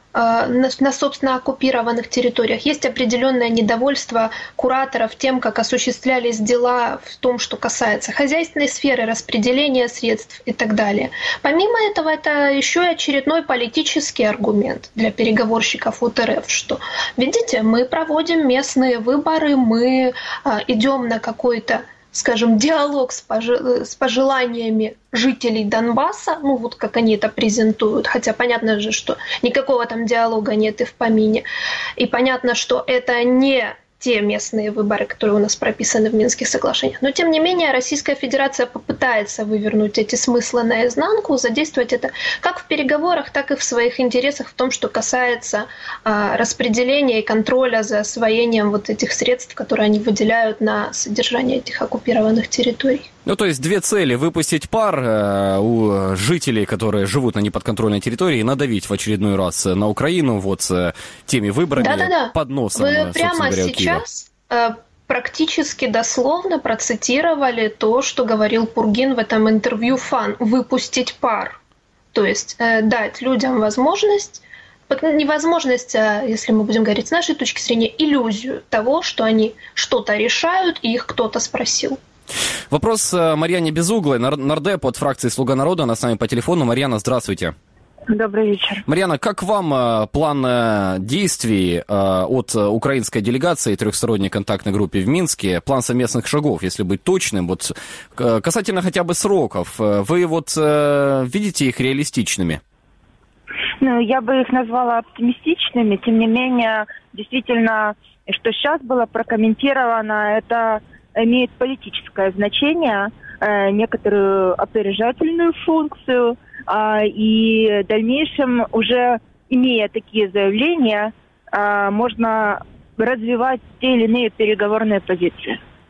U: на собственно оккупированных территориях. Есть определенное недовольство кураторов тем, как осуществлялись дела в том, что касается хозяйственной сферы, распределения средств и так далее. Помимо этого, это еще и очередной политический аргумент для переговорщиков от РФ, что, видите, мы проводим местные выборы, мы идем на какой-то, скажем, диалог с пожеланиями жителей Донбасса, ну вот как они это презентуют, хотя понятно же, что никакого там диалога нет и в помине, и понятно, что это не те местные выборы, которые у нас прописаны в Минских соглашениях. Но, тем не менее, Российская Федерация попытается вывернуть эти смыслы наизнанку, задействовать это как в переговорах, так и в своих интересах в том, что касается распределения и контроля за освоением вот этих средств, которые они выделяют на содержание этих оккупированных территорий.
B: Ну, то есть две цели: выпустить пар у жителей, которые живут на неподконтрольной территории, и надавить в очередной раз на Украину вот теми выборами под носом.
U: Вы прямо сейчас практически дословно процитировали то, что говорил Пургин в этом интервью ФАН: выпустить пар. То есть дать людям возможность, невозможность, если мы будем говорить с нашей точки зрения, иллюзию того, что они что-то решают и их кто-то спросил.
B: Вопрос Марьяне Безуглой, нардеп от фракции «Слуга народа». Она с нами по телефону. Марьяна, здравствуйте.
D: Добрый вечер.
B: Марьяна, как вам план действий от украинской делегации трехсторонней контактной группе в Минске, план совместных шагов, если быть точным, вот касательно хотя бы сроков, вы вот видите их реалистичными?
D: Ну, я бы их назвала оптимистичными, тем не менее, действительно, что сейчас было прокомментировано, это имеет политическое значение, некоторую опережательную функцию, и в дальнейшем, уже имея такие заявления, можно развивать те или иные переговорные позиции.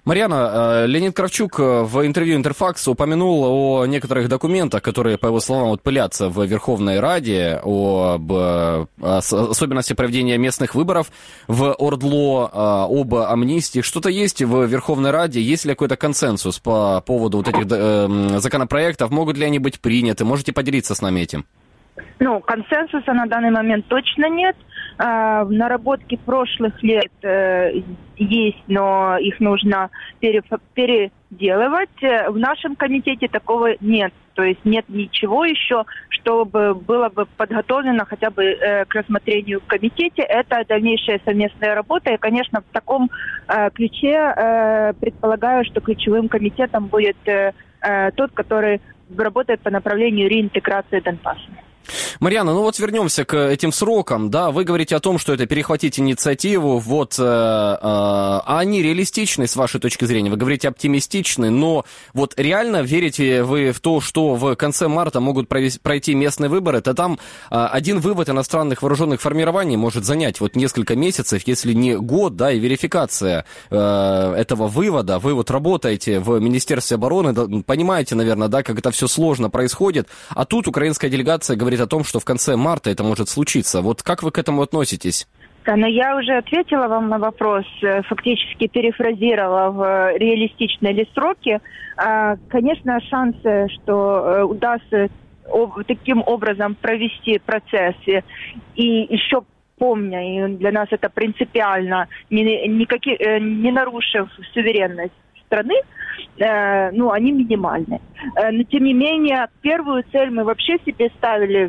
B: Марьяна, Леонид Кравчук в интервью Интерфаксу упомянул о некоторых документах, которые, по его словам, вот пылятся в Верховной Раде, об особенности проведения местных выборов в ОРДЛО, об амнистии. Что-то есть в Верховной Раде? Есть ли какой-то консенсус по поводу вот этих законопроектов? Могут ли они быть приняты? Можете поделиться с нами этим?
D: Консенсуса на данный момент точно нет. Наработки прошлых лет есть, но их нужно переделывать. В нашем комитете такого нет. То есть нет ничего еще, чтобы было бы подготовлено хотя бы к рассмотрению в комитете. Это дальнейшая совместная работа. И, конечно, в таком ключе предполагаю, что ключевым комитетом будет тот, который работает по направлению реинтеграции Донбасса.
B: Марьяна, вернемся к этим срокам, да, вы говорите о том, что это перехватить инициативу, а они реалистичны с вашей точки зрения? Вы говорите оптимистичны, но вот реально верите вы в то, что в конце марта могут пройти местные выборы? То там один вывод иностранных вооруженных формирований может занять несколько месяцев, если не год, да, и верификация этого вывода. Вы работаете в Министерстве обороны, понимаете, наверное, да, как это все сложно происходит, а тут украинская делегация говорит о том, что в конце марта это может случиться. Вот как вы к этому относитесь?
D: Да, но я уже ответила вам на вопрос, фактически перефразировав, реалистичны ли сроки. Конечно, шансы, что удастся таким образом провести процесс, и еще помня, и для нас это принципиально, не нарушив суверенность страны, они минимальны. Но, тем не менее, первую цель мы вообще себе ставили,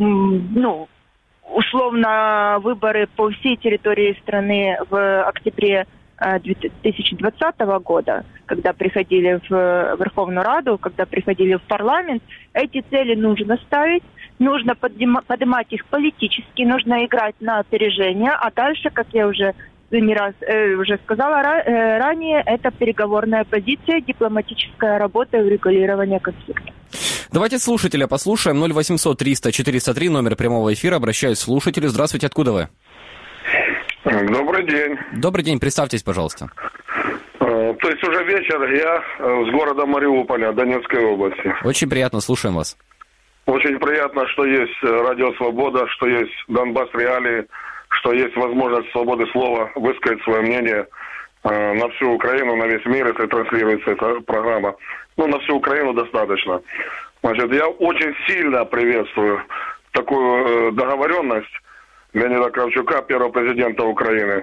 D: условно, выборы по всей территории страны в октябре 2020 года, когда приходили в Верховную Раду, когда приходили в парламент. Эти цели нужно ставить, нужно поднимать их политически, нужно играть на опережение, а дальше, как я уже не раз уже сказала ранее, это переговорная позиция, дипломатическая работа и урегулирование конфликта.
B: Давайте слушателя послушаем. 0800 300 403, номер прямого эфира. Обращаюсь к слушателю. Здравствуйте, откуда вы?
E: Добрый день.
B: Добрый день, представьтесь, пожалуйста.
E: То есть уже вечер, я с города Мариуполя, Донецкой области.
B: Очень приятно, слушаем вас.
E: Очень приятно, что есть Радио Свобода, что есть Донбасс Реалии, что есть возможность свободы слова высказать свое мнение на всю Украину, на весь мир, если транслируется эта программа. На всю Украину достаточно. Значит, я очень сильно приветствую такую договоренность Леонида Кравчука, первого президента Украины,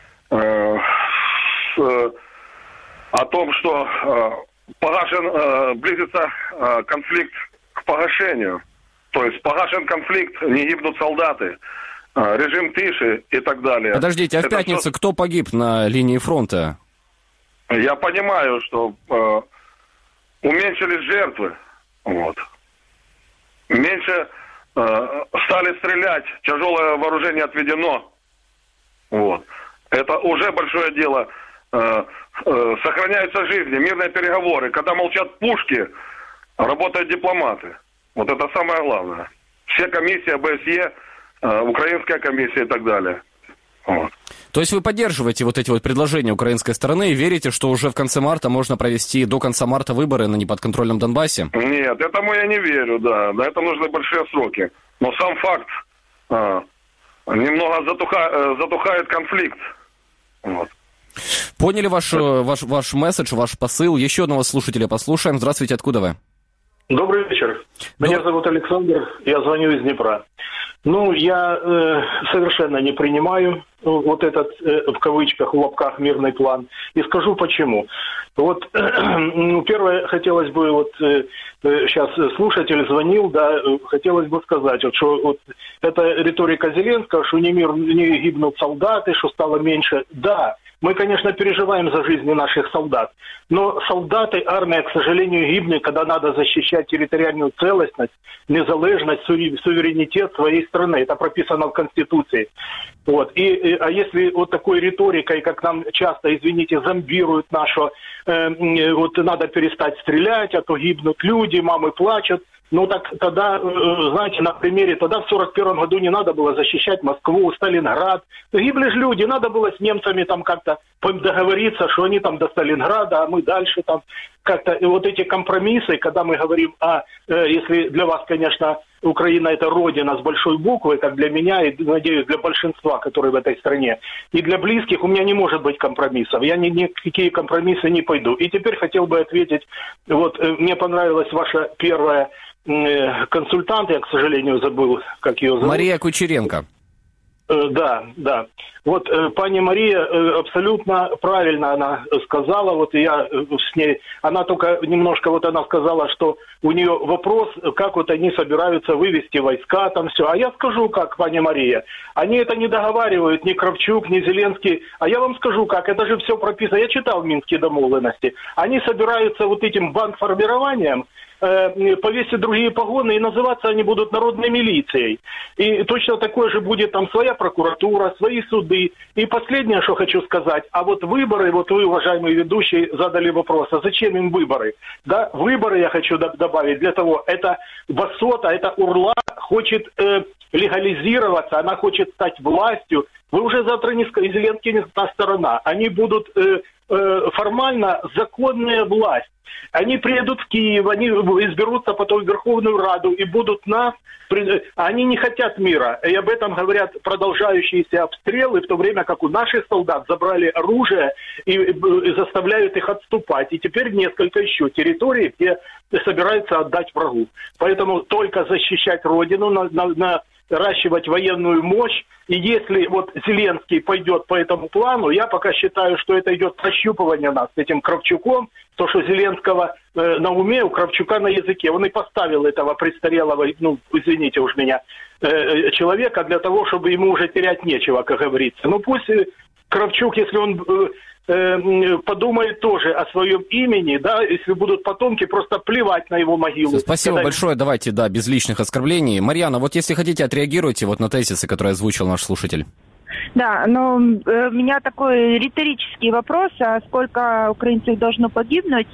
E: о том, что близится конфликт к погашению. То есть погашен конфликт, не гибнут солдаты, режим тиши и так далее.
B: Подождите, в пятницу кто погиб на линии фронта?
E: Я понимаю, что уменьшились жертвы. Меньше стали стрелять, тяжелое вооружение отведено. Это уже большое дело. Сохраняются жизни, мирные переговоры. Когда молчат пушки, работают дипломаты. Это самое главное. Все комиссии, ОБСЕ, украинская комиссия и так далее.
B: То есть вы поддерживаете эти предложения украинской стороны и верите, что уже в конце марта можно провести до конца марта выборы на неподконтрольном Донбассе?
E: Нет, этому я не верю, да. На это нужны большие сроки. Но сам факт, немного затухает конфликт.
B: Поняли ваш месседж, ваш посыл. Еще одного слушателя послушаем. Здравствуйте, откуда вы?
V: Добрый вечер. Меня зовут Александр, я звоню из Днепра. Я совершенно не принимаю этот, в кавычках, в лапках, мирный план. И скажу почему. Первое, хотелось бы, сейчас слушатель звонил, да, хотелось бы сказать, что это риторика Зеленского, что не гибнут солдаты, что стало меньше. Да, мы, конечно, переживаем за жизни наших солдат, но солдаты, армия, к сожалению, гибнет, когда надо защищать территориальную целостность, незалежность, суверенитет своей страны. Это прописано в Конституции. А если такой риторикой, как нам часто, извините, зомбируют нашу, надо перестать стрелять, а то гибнут люди, мамы плачут. Ну так тогда, знаете, на примере, тогда в 41 году не надо было защищать Москву, Сталинград. Гибли же люди, надо было с немцами там как-то договориться, что они там до Сталинграда, а мы дальше там как-то. И вот эти компромиссы, когда мы говорим, если для вас, конечно, Украина это родина с большой буквы, как для меня и, надеюсь, для большинства, которые в этой стране, и для близких у меня не может быть компромиссов. Я ни какие компромиссы не пойду. И теперь хотел бы ответить, вот мне понравилась ваша первая консультант, я, к сожалению, забыл, как ее зовут.
B: Мария Кучеренко.
V: Да. Вот пани Мария абсолютно правильно она сказала, вот я с ней, она только немножко, вот она сказала, что у нее вопрос, как вот они собираются вывести войска, там все. А я скажу, как, пани Мария, они это не договаривают, ни Кравчук, ни Зеленский, а я вам скажу, как, это же все прописано, я читал Минские домовленности, они собираются вот этим бандформированием, повесить другие погоны, и называться они будут народной милицией. И точно такое же будет там своя прокуратура, свои суды. И последнее, что хочу сказать, а вот выборы, вот вы, уважаемые ведущие, задали вопрос, а зачем им выборы? Да, выборы я хочу добавить для того, это Басота, это Урла хочет легализироваться, она хочет стать властью. Вы уже завтра не скажете, Зеленский не та сторона, они будут формально законная власть. Они приедут в Киев, они изберутся потом в Верховную Раду и будут нас... Они не хотят мира. И об этом говорят продолжающиеся обстрелы, в то время как у наших солдат забрали оружие и заставляют их отступать. И теперь несколько еще территорий, где собираются отдать врагу. Поэтому только защищать Родину, наращивать военную мощь. И если вот Зеленский пойдет по этому плану, я пока считаю, что это идет прощупывание нас этим Кравчуком, то, что Зеленского на уме, у Кравчука на языке. Он и поставил этого престарелого, извините уж меня, человека для того, чтобы ему уже терять нечего, как говорится. Ну пусть Кравчук, если он подумает тоже о своем имени, да, если будут потомки, просто плевать на его могилу.
B: Все, спасибо большое, давайте, без лишних оскорблений. Марьяна, вот если хотите, отреагируйте вот на тезисы, которые озвучил наш слушатель.
D: Да, но у меня такой риторический вопрос, а сколько украинцев должно погибнуть,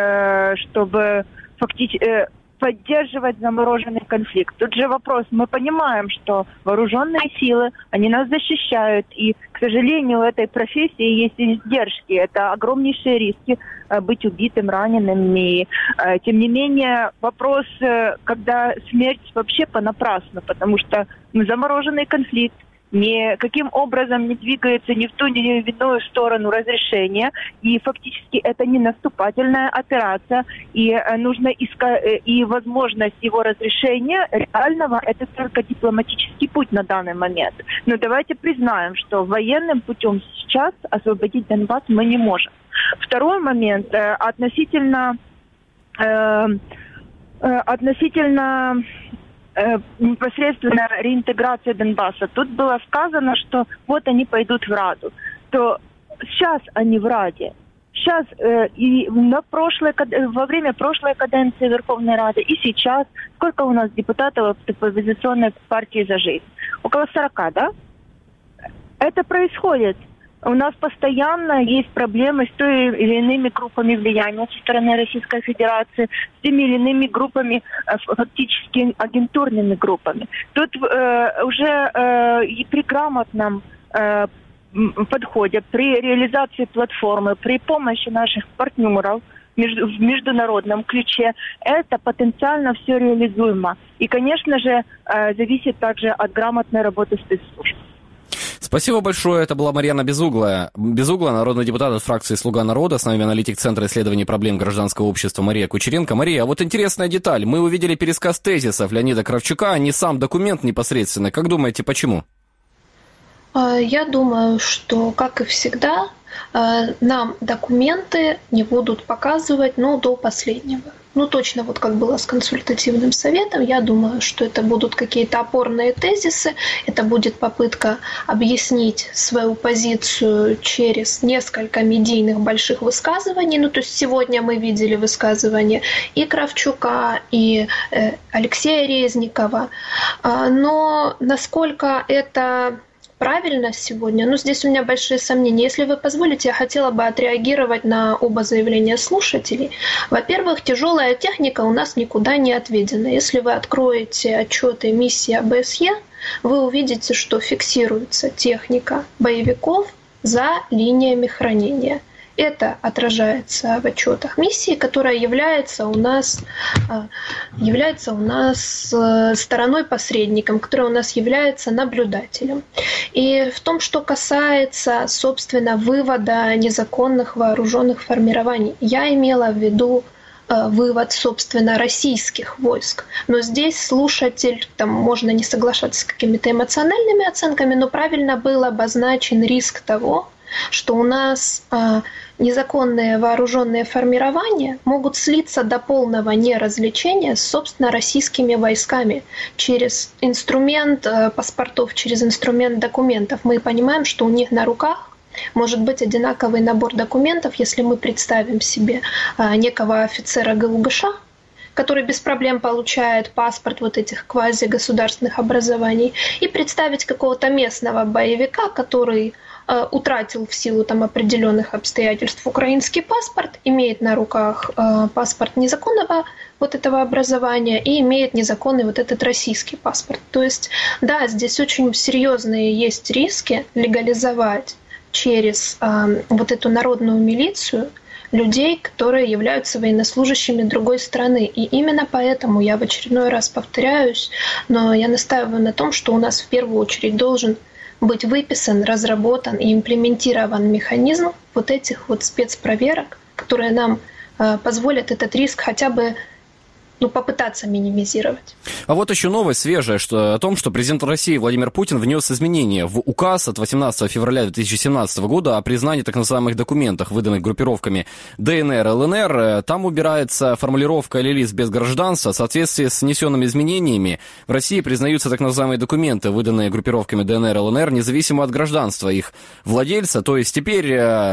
D: чтобы фактически поддерживать замороженный конфликт. Тут же вопрос, мы понимаем, что вооруженные силы, они нас защищают, и, к сожалению, у этой профессии есть издержки, это огромнейшие риски быть убитым, раненым, и, тем не менее, вопрос, когда смерть вообще понапрасну, потому что замороженный конфликт никаким образом не двигается ни в ту, ни в иную сторону разрешения. И фактически это не наступательная операция. И нужно искать, и возможность его разрешения реального, это только дипломатический путь на данный момент. Но давайте признаем, что военным путем сейчас освободить Донбасс мы не можем. Второй момент относительно непосредственно реинтеграция Донбасса. Тут было сказано, что вот они пойдут в Раду. То сейчас они в Раде. Сейчас и во время прошлой каденции Верховной Рады и сейчас, сколько у нас депутатов в оппозиционной партии «За жизнь»? Около 40, да? Это происходит. У нас постоянно есть проблемы с той или иными группами влияния со стороны Российской Федерации, с теми или иными группами, фактически агентурными группами. Тут уже и при грамотном подходе, при реализации платформы, при помощи наших партнеров в международном ключе, это потенциально все реализуемо. И, конечно же, зависит также от грамотной работы спецслужб.
B: Спасибо большое. Это была Марьяна Безуглая, народный депутат от фракции «Слуга народа», с нами аналитик Центра исследований проблем гражданского общества Мария Кучеренко. Мария, а вот интересная деталь. Мы увидели пересказ тезисов Леонида Кравчука, а не сам документ непосредственно. Как думаете, почему?
U: Я думаю, что, как и всегда, нам документы не будут показывать, до последнего. Точно, вот как было с консультативным советом, я думаю, что это будут какие-то опорные тезисы, это будет попытка объяснить свою позицию через несколько медийных больших высказываний. То есть сегодня мы видели высказывания и Кравчука, и Алексея Резникова. Но насколько это правильно сегодня? Здесь у меня большие сомнения. Если вы позволите, я хотела бы отреагировать на оба заявления слушателей. Во-первых, тяжелая техника у нас никуда не отведена. Если вы откроете отчеты миссии ОБСЕ, вы увидите, что фиксируется техника боевиков за линиями хранения. Это отражается в отчетах миссии, которая является у нас стороной-посредником, которая у нас является наблюдателем. И в том, что касается, собственно, вывода незаконных вооруженных формирований, я имела в виду вывод, собственно, российских войск. Но здесь слушатель, можно не соглашаться с какими-то эмоциональными оценками, но правильно был обозначен риск того, что у нас незаконные вооруженные формирования могут слиться до полного неразличения с, собственно, российскими войсками через инструмент паспортов, через инструмент документов. Мы понимаем, что у них на руках может быть одинаковый набор документов, если мы представим себе некого офицера ГУГШ, который без проблем получает паспорт вот этих квазигосударственных образований, и представить какого-то местного боевика, который утратил в силу определенных обстоятельств украинский паспорт, имеет на руках паспорт незаконного вот этого образования и имеет незаконный вот этот российский паспорт. То есть, да, здесь очень серьезные есть риски легализовать через вот эту народную милицию людей, которые являются военнослужащими другой страны. И именно поэтому я в очередной раз повторяюсь, но я настаиваю на том, что у нас в первую очередь должен быть выписан, разработан и имплементирован механизм вот этих вот спецпроверок, которые нам позволят этот риск хотя бы попытаться минимизировать.
B: А вот еще новость свежая о том, что президент России Владимир Путин внес изменения в указ от 18 февраля 2017 года о признании так называемых документов, выданных группировками ДНР, ЛНР. Там убирается формулировка или лиц без гражданства. В соответствии с внесенными изменениями в России признаются так называемые документы, выданные группировками ДНР, ЛНР, независимо от гражданства их владельца. То есть теперь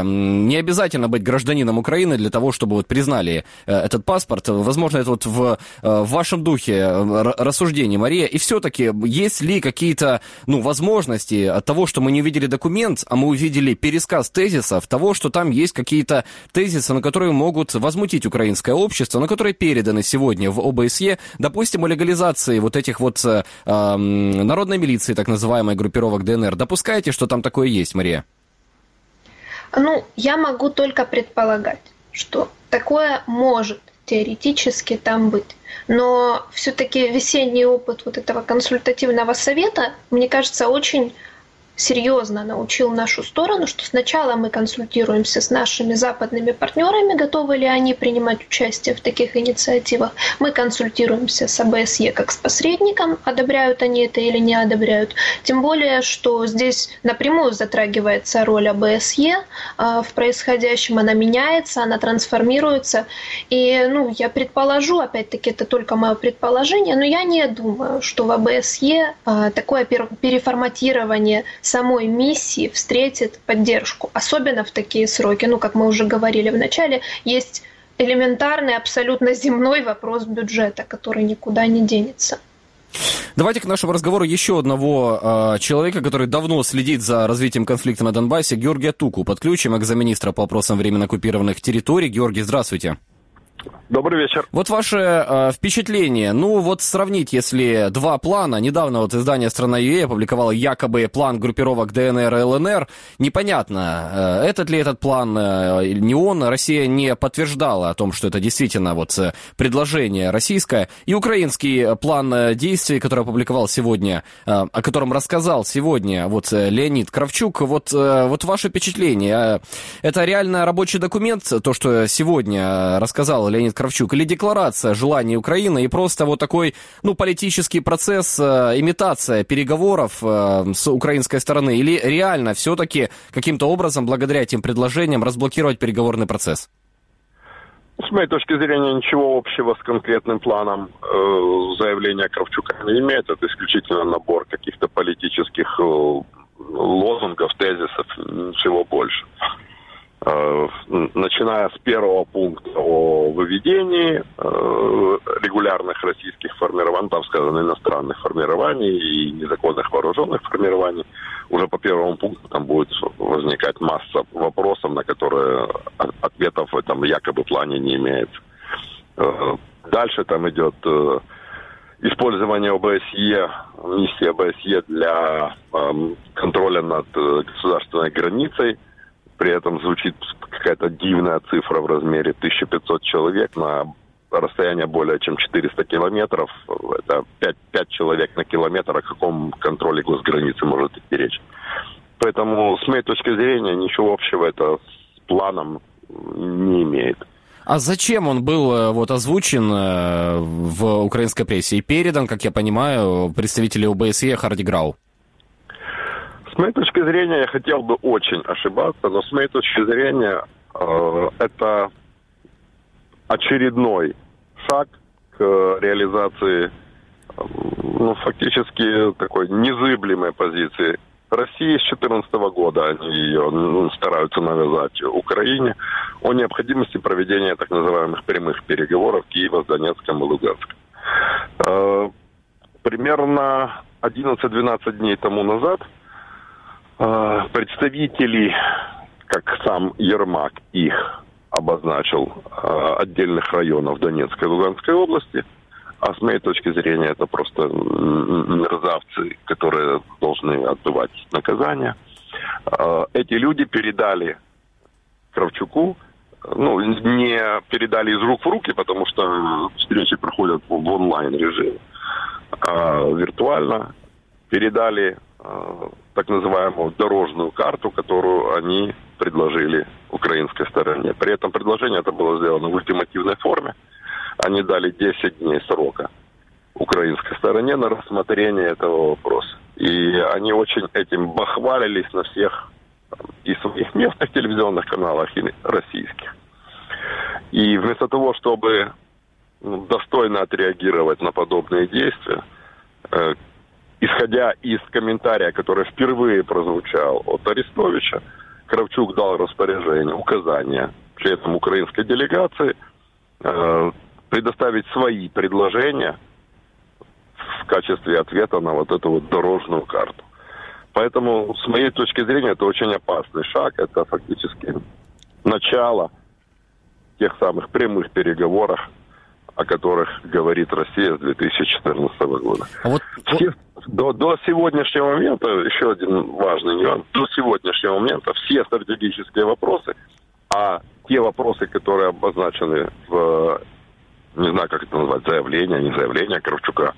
B: не обязательно быть гражданином Украины для того, чтобы признали этот паспорт. Возможно, это в вашем духе рассуждений, Мария. И все-таки есть ли какие-то возможности от того, что мы не увидели документ, а мы увидели пересказ тезисов, того, что там есть какие-то тезисы, на которые могут возмутить украинское общество, но которые переданы сегодня в ОБСЕ, допустим, о легализации вот этих народной милиции, так называемой, группировок ДНР. Допускаете, что там такое есть, Мария?
U: Я могу только предполагать, что такое может теоретически там быть. Но все-таки весенний опыт вот этого консультативного совета, мне кажется, очень серьезно научил нашу сторону, что сначала мы консультируемся с нашими западными партнерами, готовы ли они принимать участие в таких инициативах. Мы консультируемся с ОБСЕ как с посредником, одобряют они это или не одобряют. Тем более, что здесь напрямую затрагивается роль ОБСЕ в происходящем, она меняется, она трансформируется. И я предположу, опять-таки это только мое предположение, но я не думаю, что в ОБСЕ такое переформатирование самой миссии встретит поддержку, особенно в такие сроки. Как мы уже говорили в начале, есть элементарный, абсолютно земной вопрос бюджета, который никуда не денется.
B: Давайте к нашему разговору еще одного человека, который давно следит за развитием конфликта на Донбассе, Георгия Туку. Подключим, экс-замминистра по вопросам временно оккупированных территорий. Георгий, здравствуйте.
A: Добрый вечер.
B: Вот ваше впечатление, сравнить, если два плана. Недавно издание «Страна.ua» опубликовало якобы план группировок ДНР и ЛНР. Непонятно, этот ли этот план, не он. Россия не подтверждала о том, что это действительно предложение российское. И украинский план действий, который опубликовал сегодня, о котором рассказал сегодня Леонид Кравчук. Вот ваше впечатление. Это реально рабочий документ, то, что сегодня рассказал Леонид Кравчук, или декларация желаний Украины и просто такой, политический процесс, имитация переговоров с украинской стороны, или реально все-таки каким-то образом, благодаря этим предложениям, разблокировать переговорный процесс?
A: С моей точки зрения, ничего общего с конкретным планом заявления Кравчука не имеет. Это исключительно набор каких-то политических лозунгов, тезисов, ничего больше. начиная с первого пункта о выведении регулярных российских формирований, там сказано иностранных формирований и незаконных вооруженных формирований, уже по первому пункту там будет возникать масса вопросов, на которые ответов в этом якобы плане не имеется. Дальше там идет использование ОБСЕ, миссии ОБСЕ для контроля над государственной границей. При этом звучит какая-то дивная цифра в размере 1500 человек на расстояние более чем 400 километров. Это 5 человек на километр. О каком контроле госграницы может идти речь? Поэтому, с моей точки зрения, ничего общего это с планом не имеет.
B: А зачем он был вот озвучен в украинской прессе и передан, как я понимаю, представителю ОБСЕ Харди Грау?
A: С моей точки зрения, я хотел бы очень ошибаться, но с моей точки зрения это очередной шаг к реализации, фактически такой незыблемой позиции России с 2014 года. Они ее стараются навязать Украине о необходимости проведения так называемых прямых переговоров Киева с Донецком и Луганском. Примерно 11-12 дней тому назад представители, как сам Ермак их обозначил, отдельных районов Донецкой и Луганской области, а с моей точки зрения это просто мерзавцы, которые должны отбывать наказание. Эти люди передали Кравчуку, не передали из рук в руки, потому что встречи проходят в онлайн-режиме, а виртуально передали так называемую дорожную карту, которую они предложили украинской стороне. При этом предложение это было сделано в ультимативной форме. Они дали 10 дней срока украинской стороне на рассмотрение этого вопроса. И они очень этим бахвалились на всех и своих местных телевизионных каналах, и российских. И вместо того, чтобы достойно отреагировать на подобные действия, исходя из комментария, который впервые прозвучал от Арестовича, Кравчук дал распоряжение, указание членам украинской делегации предоставить свои предложения в качестве ответа на вот эту вот дорожную карту. Поэтому, с моей точки зрения, это очень опасный шаг. Это фактически начало тех самых прямых переговоров, о которых говорит Россия с 2014 года. До сегодняшнего момента, еще один важный нюанс, до сегодняшнего момента все стратегические вопросы, а те вопросы, которые обозначены в, не знаю, как это назвать, заявление, не заявление Кравчука,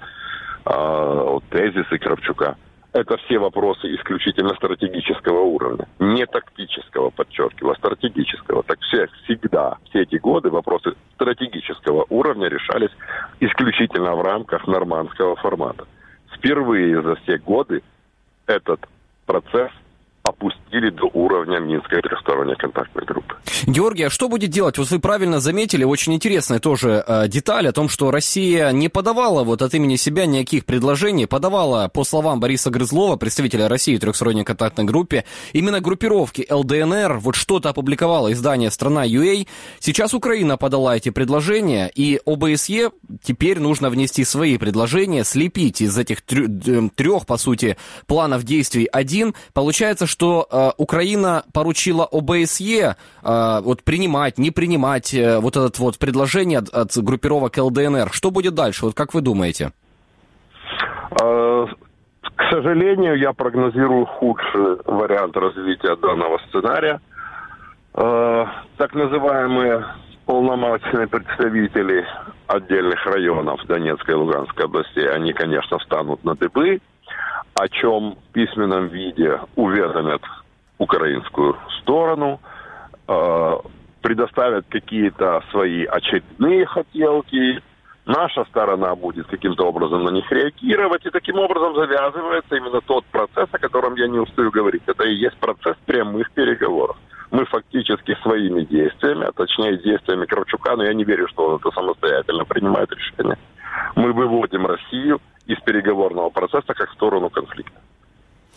A: тезисы Кравчука, это все вопросы исключительно стратегического уровня. Не тактического, подчеркиваю, а стратегического. Так всегда, все эти годы вопросы стратегического уровня решались исключительно в рамках нормандского формата. Впервые за все годы этот процесс опустили до уровня Минской трехсторонней контактной группы.
B: Георгий, а что будет делать? Вот вы правильно заметили, очень интересная тоже деталь о том, что Россия не подавала вот от имени себя никаких предложений, подавала, по словам Бориса Грызлова, представителя России в трехсторонней контактной группе, именно группировки ЛДНР, вот что-то опубликовало издание «Страна.ua». Сейчас Украина подала эти предложения, и ОБСЕ теперь нужно внести свои предложения, слепить из этих трех, по сути, планов действий один. Получается, что Украина поручила ОБСЕ вот принимать, не принимать вот это вот предложение от группировок ЛДНР. Что будет дальше? Вот как вы думаете?
A: К сожалению, я прогнозирую худший вариант развития данного сценария. Так называемые полномочные представители отдельных районов Донецкой и Луганской областей, они, конечно, встанут на дыбы, о чем в письменном виде уведомят украинскую сторону, предоставят какие-то свои очередные хотелки. Наша сторона будет каким-то образом на них реагировать, и таким образом завязывается именно тот процесс, о котором я не устаю говорить. Это и есть процесс прямых переговоров. Мы фактически своими действиями, а точнее действиями Кравчука, но я не верю, что он это самостоятельно принимает решение, мы выводим Россию из переговорного процесса как в сторону конфликта.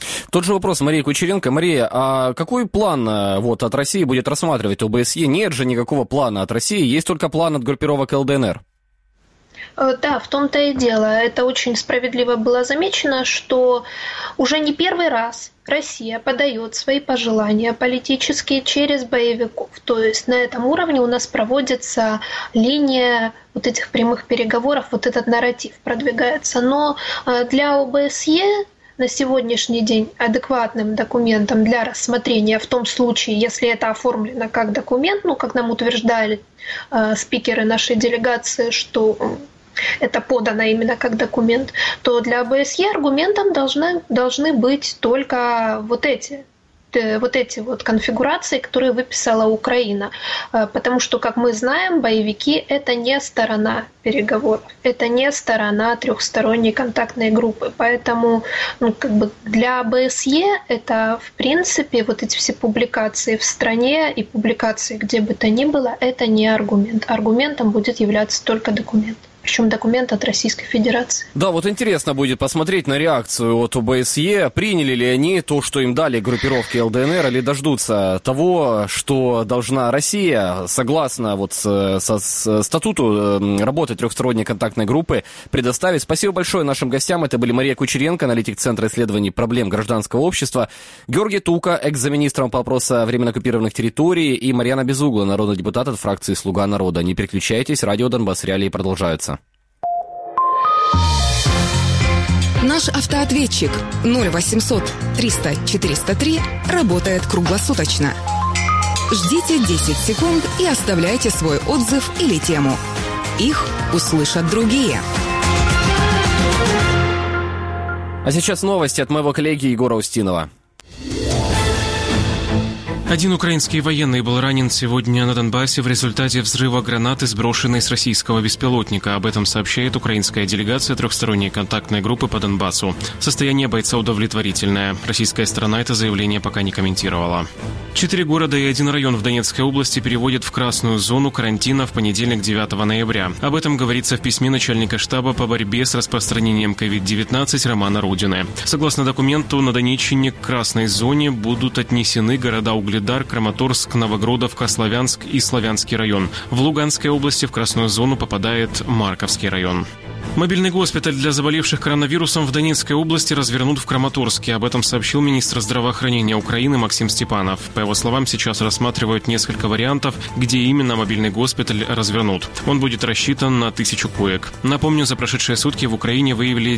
B: Тот же вопрос Марии Кучеренко. Мария, а какой план от России будет рассматривать ОБСЕ? Нет же никакого плана от России, есть только план от группировок ЛДНР.
U: Да, в том-то и дело. Это очень справедливо было замечено, что уже не первый раз Россия подает свои пожелания политические через боевиков. То есть на этом уровне у нас проводится линия вот этих прямых переговоров, вот этот нарратив продвигается. Но для ОБСЕ на сегодняшний день адекватным документом для рассмотрения в том случае, если это оформлено как документ, как нам утверждали спикеры нашей делегации, что это подано именно как документ, то для ОБСЕ аргументом должны быть только вот эти конфигурации, которые выписала Украина. Потому что, как мы знаем, боевики – это не сторона переговоров, это не сторона трехсторонней контактной группы. Поэтому для ОБСЕ это, в принципе, вот эти все публикации в стране и публикации где бы то ни было, это не аргумент. Аргументом будет являться только документ. Причем документ от Российской Федерации.
B: Да, вот интересно будет посмотреть на реакцию от ОБСЕ. Приняли ли они то, что им дали группировки ЛДНР, или дождутся того, что должна Россия, согласно статуту работы трехсторонней контактной группы, предоставить. Спасибо большое нашим гостям. Это были Мария Кучеренко, аналитик Центра исследований проблем гражданского общества, Георгий Тука, экс-замминистра по вопросам временно оккупированных территорий, и Марьяна Безугла, народный депутат от фракции «Слуга народа». Не переключайтесь, радио «Донбасс», реалии продолжаются.
F: Наш автоответчик 0800 300 403 работает круглосуточно. Ждите 10 секунд и оставляйте свой отзыв или тему. Их услышат другие.
B: А сейчас новости от моего коллеги Егора Устинова.
H: Один украинский военный был ранен сегодня на Донбассе в результате взрыва гранаты, сброшенной с российского беспилотника. Об этом сообщает украинская делегация трехсторонней контактной группы по Донбассу. Состояние бойца удовлетворительное. Российская сторона это заявление пока не комментировала. 4 города и 1 район в Донецкой области переводят в красную зону карантина в понедельник 9 ноября. Об этом говорится в письме начальника штаба по борьбе с распространением COVID-19 Романа Рудины. Согласно документу, на Донеччине к красной зоне будут отнесены города Угледар, Краматорск, Новогродовка, Славянск и Славянский район. В Луганской области в красную зону попадает Марковский район. Мобильный госпиталь для заболевших коронавирусом в Донецкой области развернут в Краматорске. Об этом сообщил министр здравоохранения Украины Максим Степанов. По его словам, сейчас рассматривают несколько вариантов, где именно мобильный госпиталь развернут. Он будет рассчитан на 1000 коек. Напомню, за прошедшие сутки в Украине выявили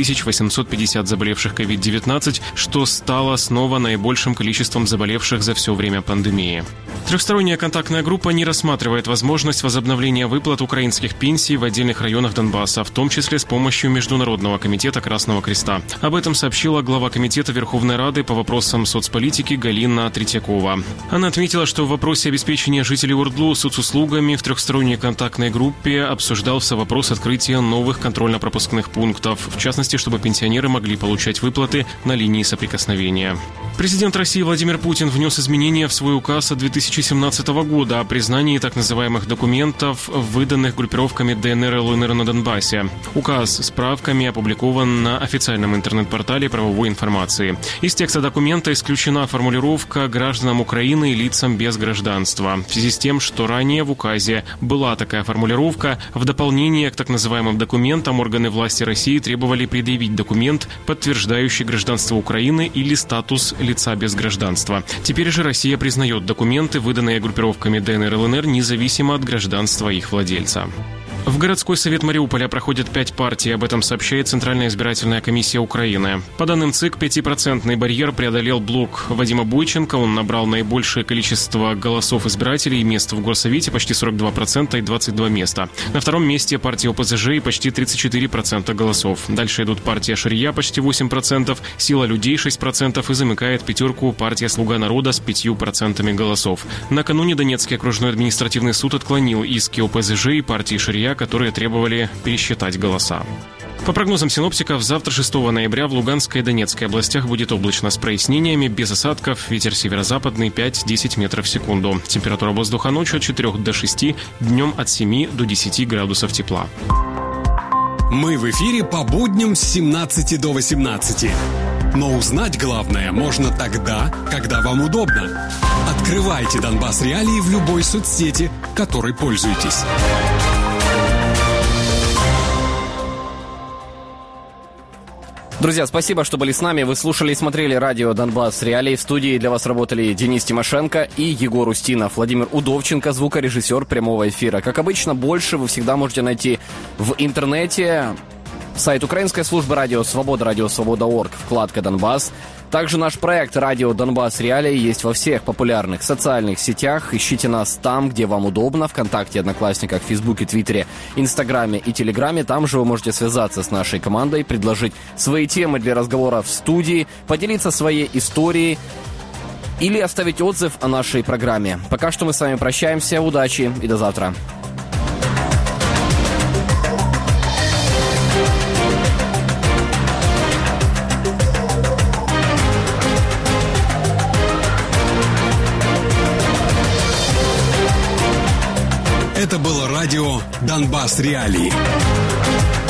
H: 9850 заболевших COVID-19, что стало снова наибольшим количеством заболевших за все время пандемии. Трехсторонняя контактная группа не рассматривает возможность возобновления выплат украинских пенсий в отдельных районах Донбасса, в том числе с помощью Международного комитета Красного Креста. Об этом сообщила глава комитета Верховной Рады по вопросам соцполитики Галина Третьякова. Она отметила, что в вопросе обеспечения жителей ОРДЛУ соцуслугами в трехсторонней контактной группе обсуждался вопрос открытия новых контрольно-пропускных пунктов, в частности, чтобы пенсионеры могли получать выплаты на линии соприкосновения. Президент России Владимир Путин внес изменения в свой указ от 2017 года о признании так называемых документов, выданных группировками ДНР и ЛНР на Донбассе. Указ с правками опубликован на официальном интернет-портале правовой информации. Из текста документа исключена формулировка «гражданам Украины и лицам без гражданства». В связи с тем, что ранее в указе была такая формулировка, в дополнение к так называемым документам органы власти России требовали предъявить документ, подтверждающий гражданство Украины или статус лица без гражданства. Теперь же Россия признает документы, выданные группировками ДНР и ЛНР, независимо от гражданства их владельца. В городской совет Мариуполя проходят 5 партий, об этом сообщает Центральная избирательная комиссия Украины. По данным ЦИК, 5% барьер преодолел блок Вадима Бойченко. Он набрал наибольшее количество голосов избирателей и мест в Горсовете, почти 42% и 22 места. На втором месте партия ОПЗЖ и почти 34% голосов. Дальше идут партия Шария, почти 8%, Сила людей 6% и замыкает пятерку партия Слуга народа с 5% голосов. Накануне Донецкий окружной административный суд отклонил иски ОПЗЖ и партии Шария, которые требовали пересчитать голоса. По прогнозам синоптиков, завтра 6 ноября в Луганской и Донецкой областях будет облачно с прояснениями, без осадков, ветер северо-западный 5-10 метров в секунду. Температура воздуха ночью от 4 до 6, днем от 7 до 10 градусов тепла.
C: Мы в эфире по будням с 17 до 18. Но узнать главное можно тогда, когда вам удобно. Открывайте Донбасс Реалии в любой соцсети, которой пользуетесь.
B: Друзья, спасибо, что были с нами. Вы слушали и смотрели радио «Донбасс Реалии». В студии для вас работали Денис Тимошенко и Егор Устинов. Владимир Удовченко, звукорежиссер прямого эфира. Как обычно, больше вы всегда можете найти в интернете. Сайт Украинской службы «Радио Свобода», радиосвобода.орг, вкладка «Донбасс». Также наш проект «Радио Донбасс Реалии» есть во всех популярных социальных сетях. Ищите нас там, где вам удобно, ВКонтакте, Одноклассниках, Фейсбуке, Твиттере, Инстаграме и Телеграме. Там же вы можете связаться с нашей командой, предложить свои темы для разговора в студии, поделиться своей историей или оставить отзыв о нашей программе. Пока что мы с вами прощаемся. Удачи и до завтра.
C: Это было радио «Донбасс Реалии».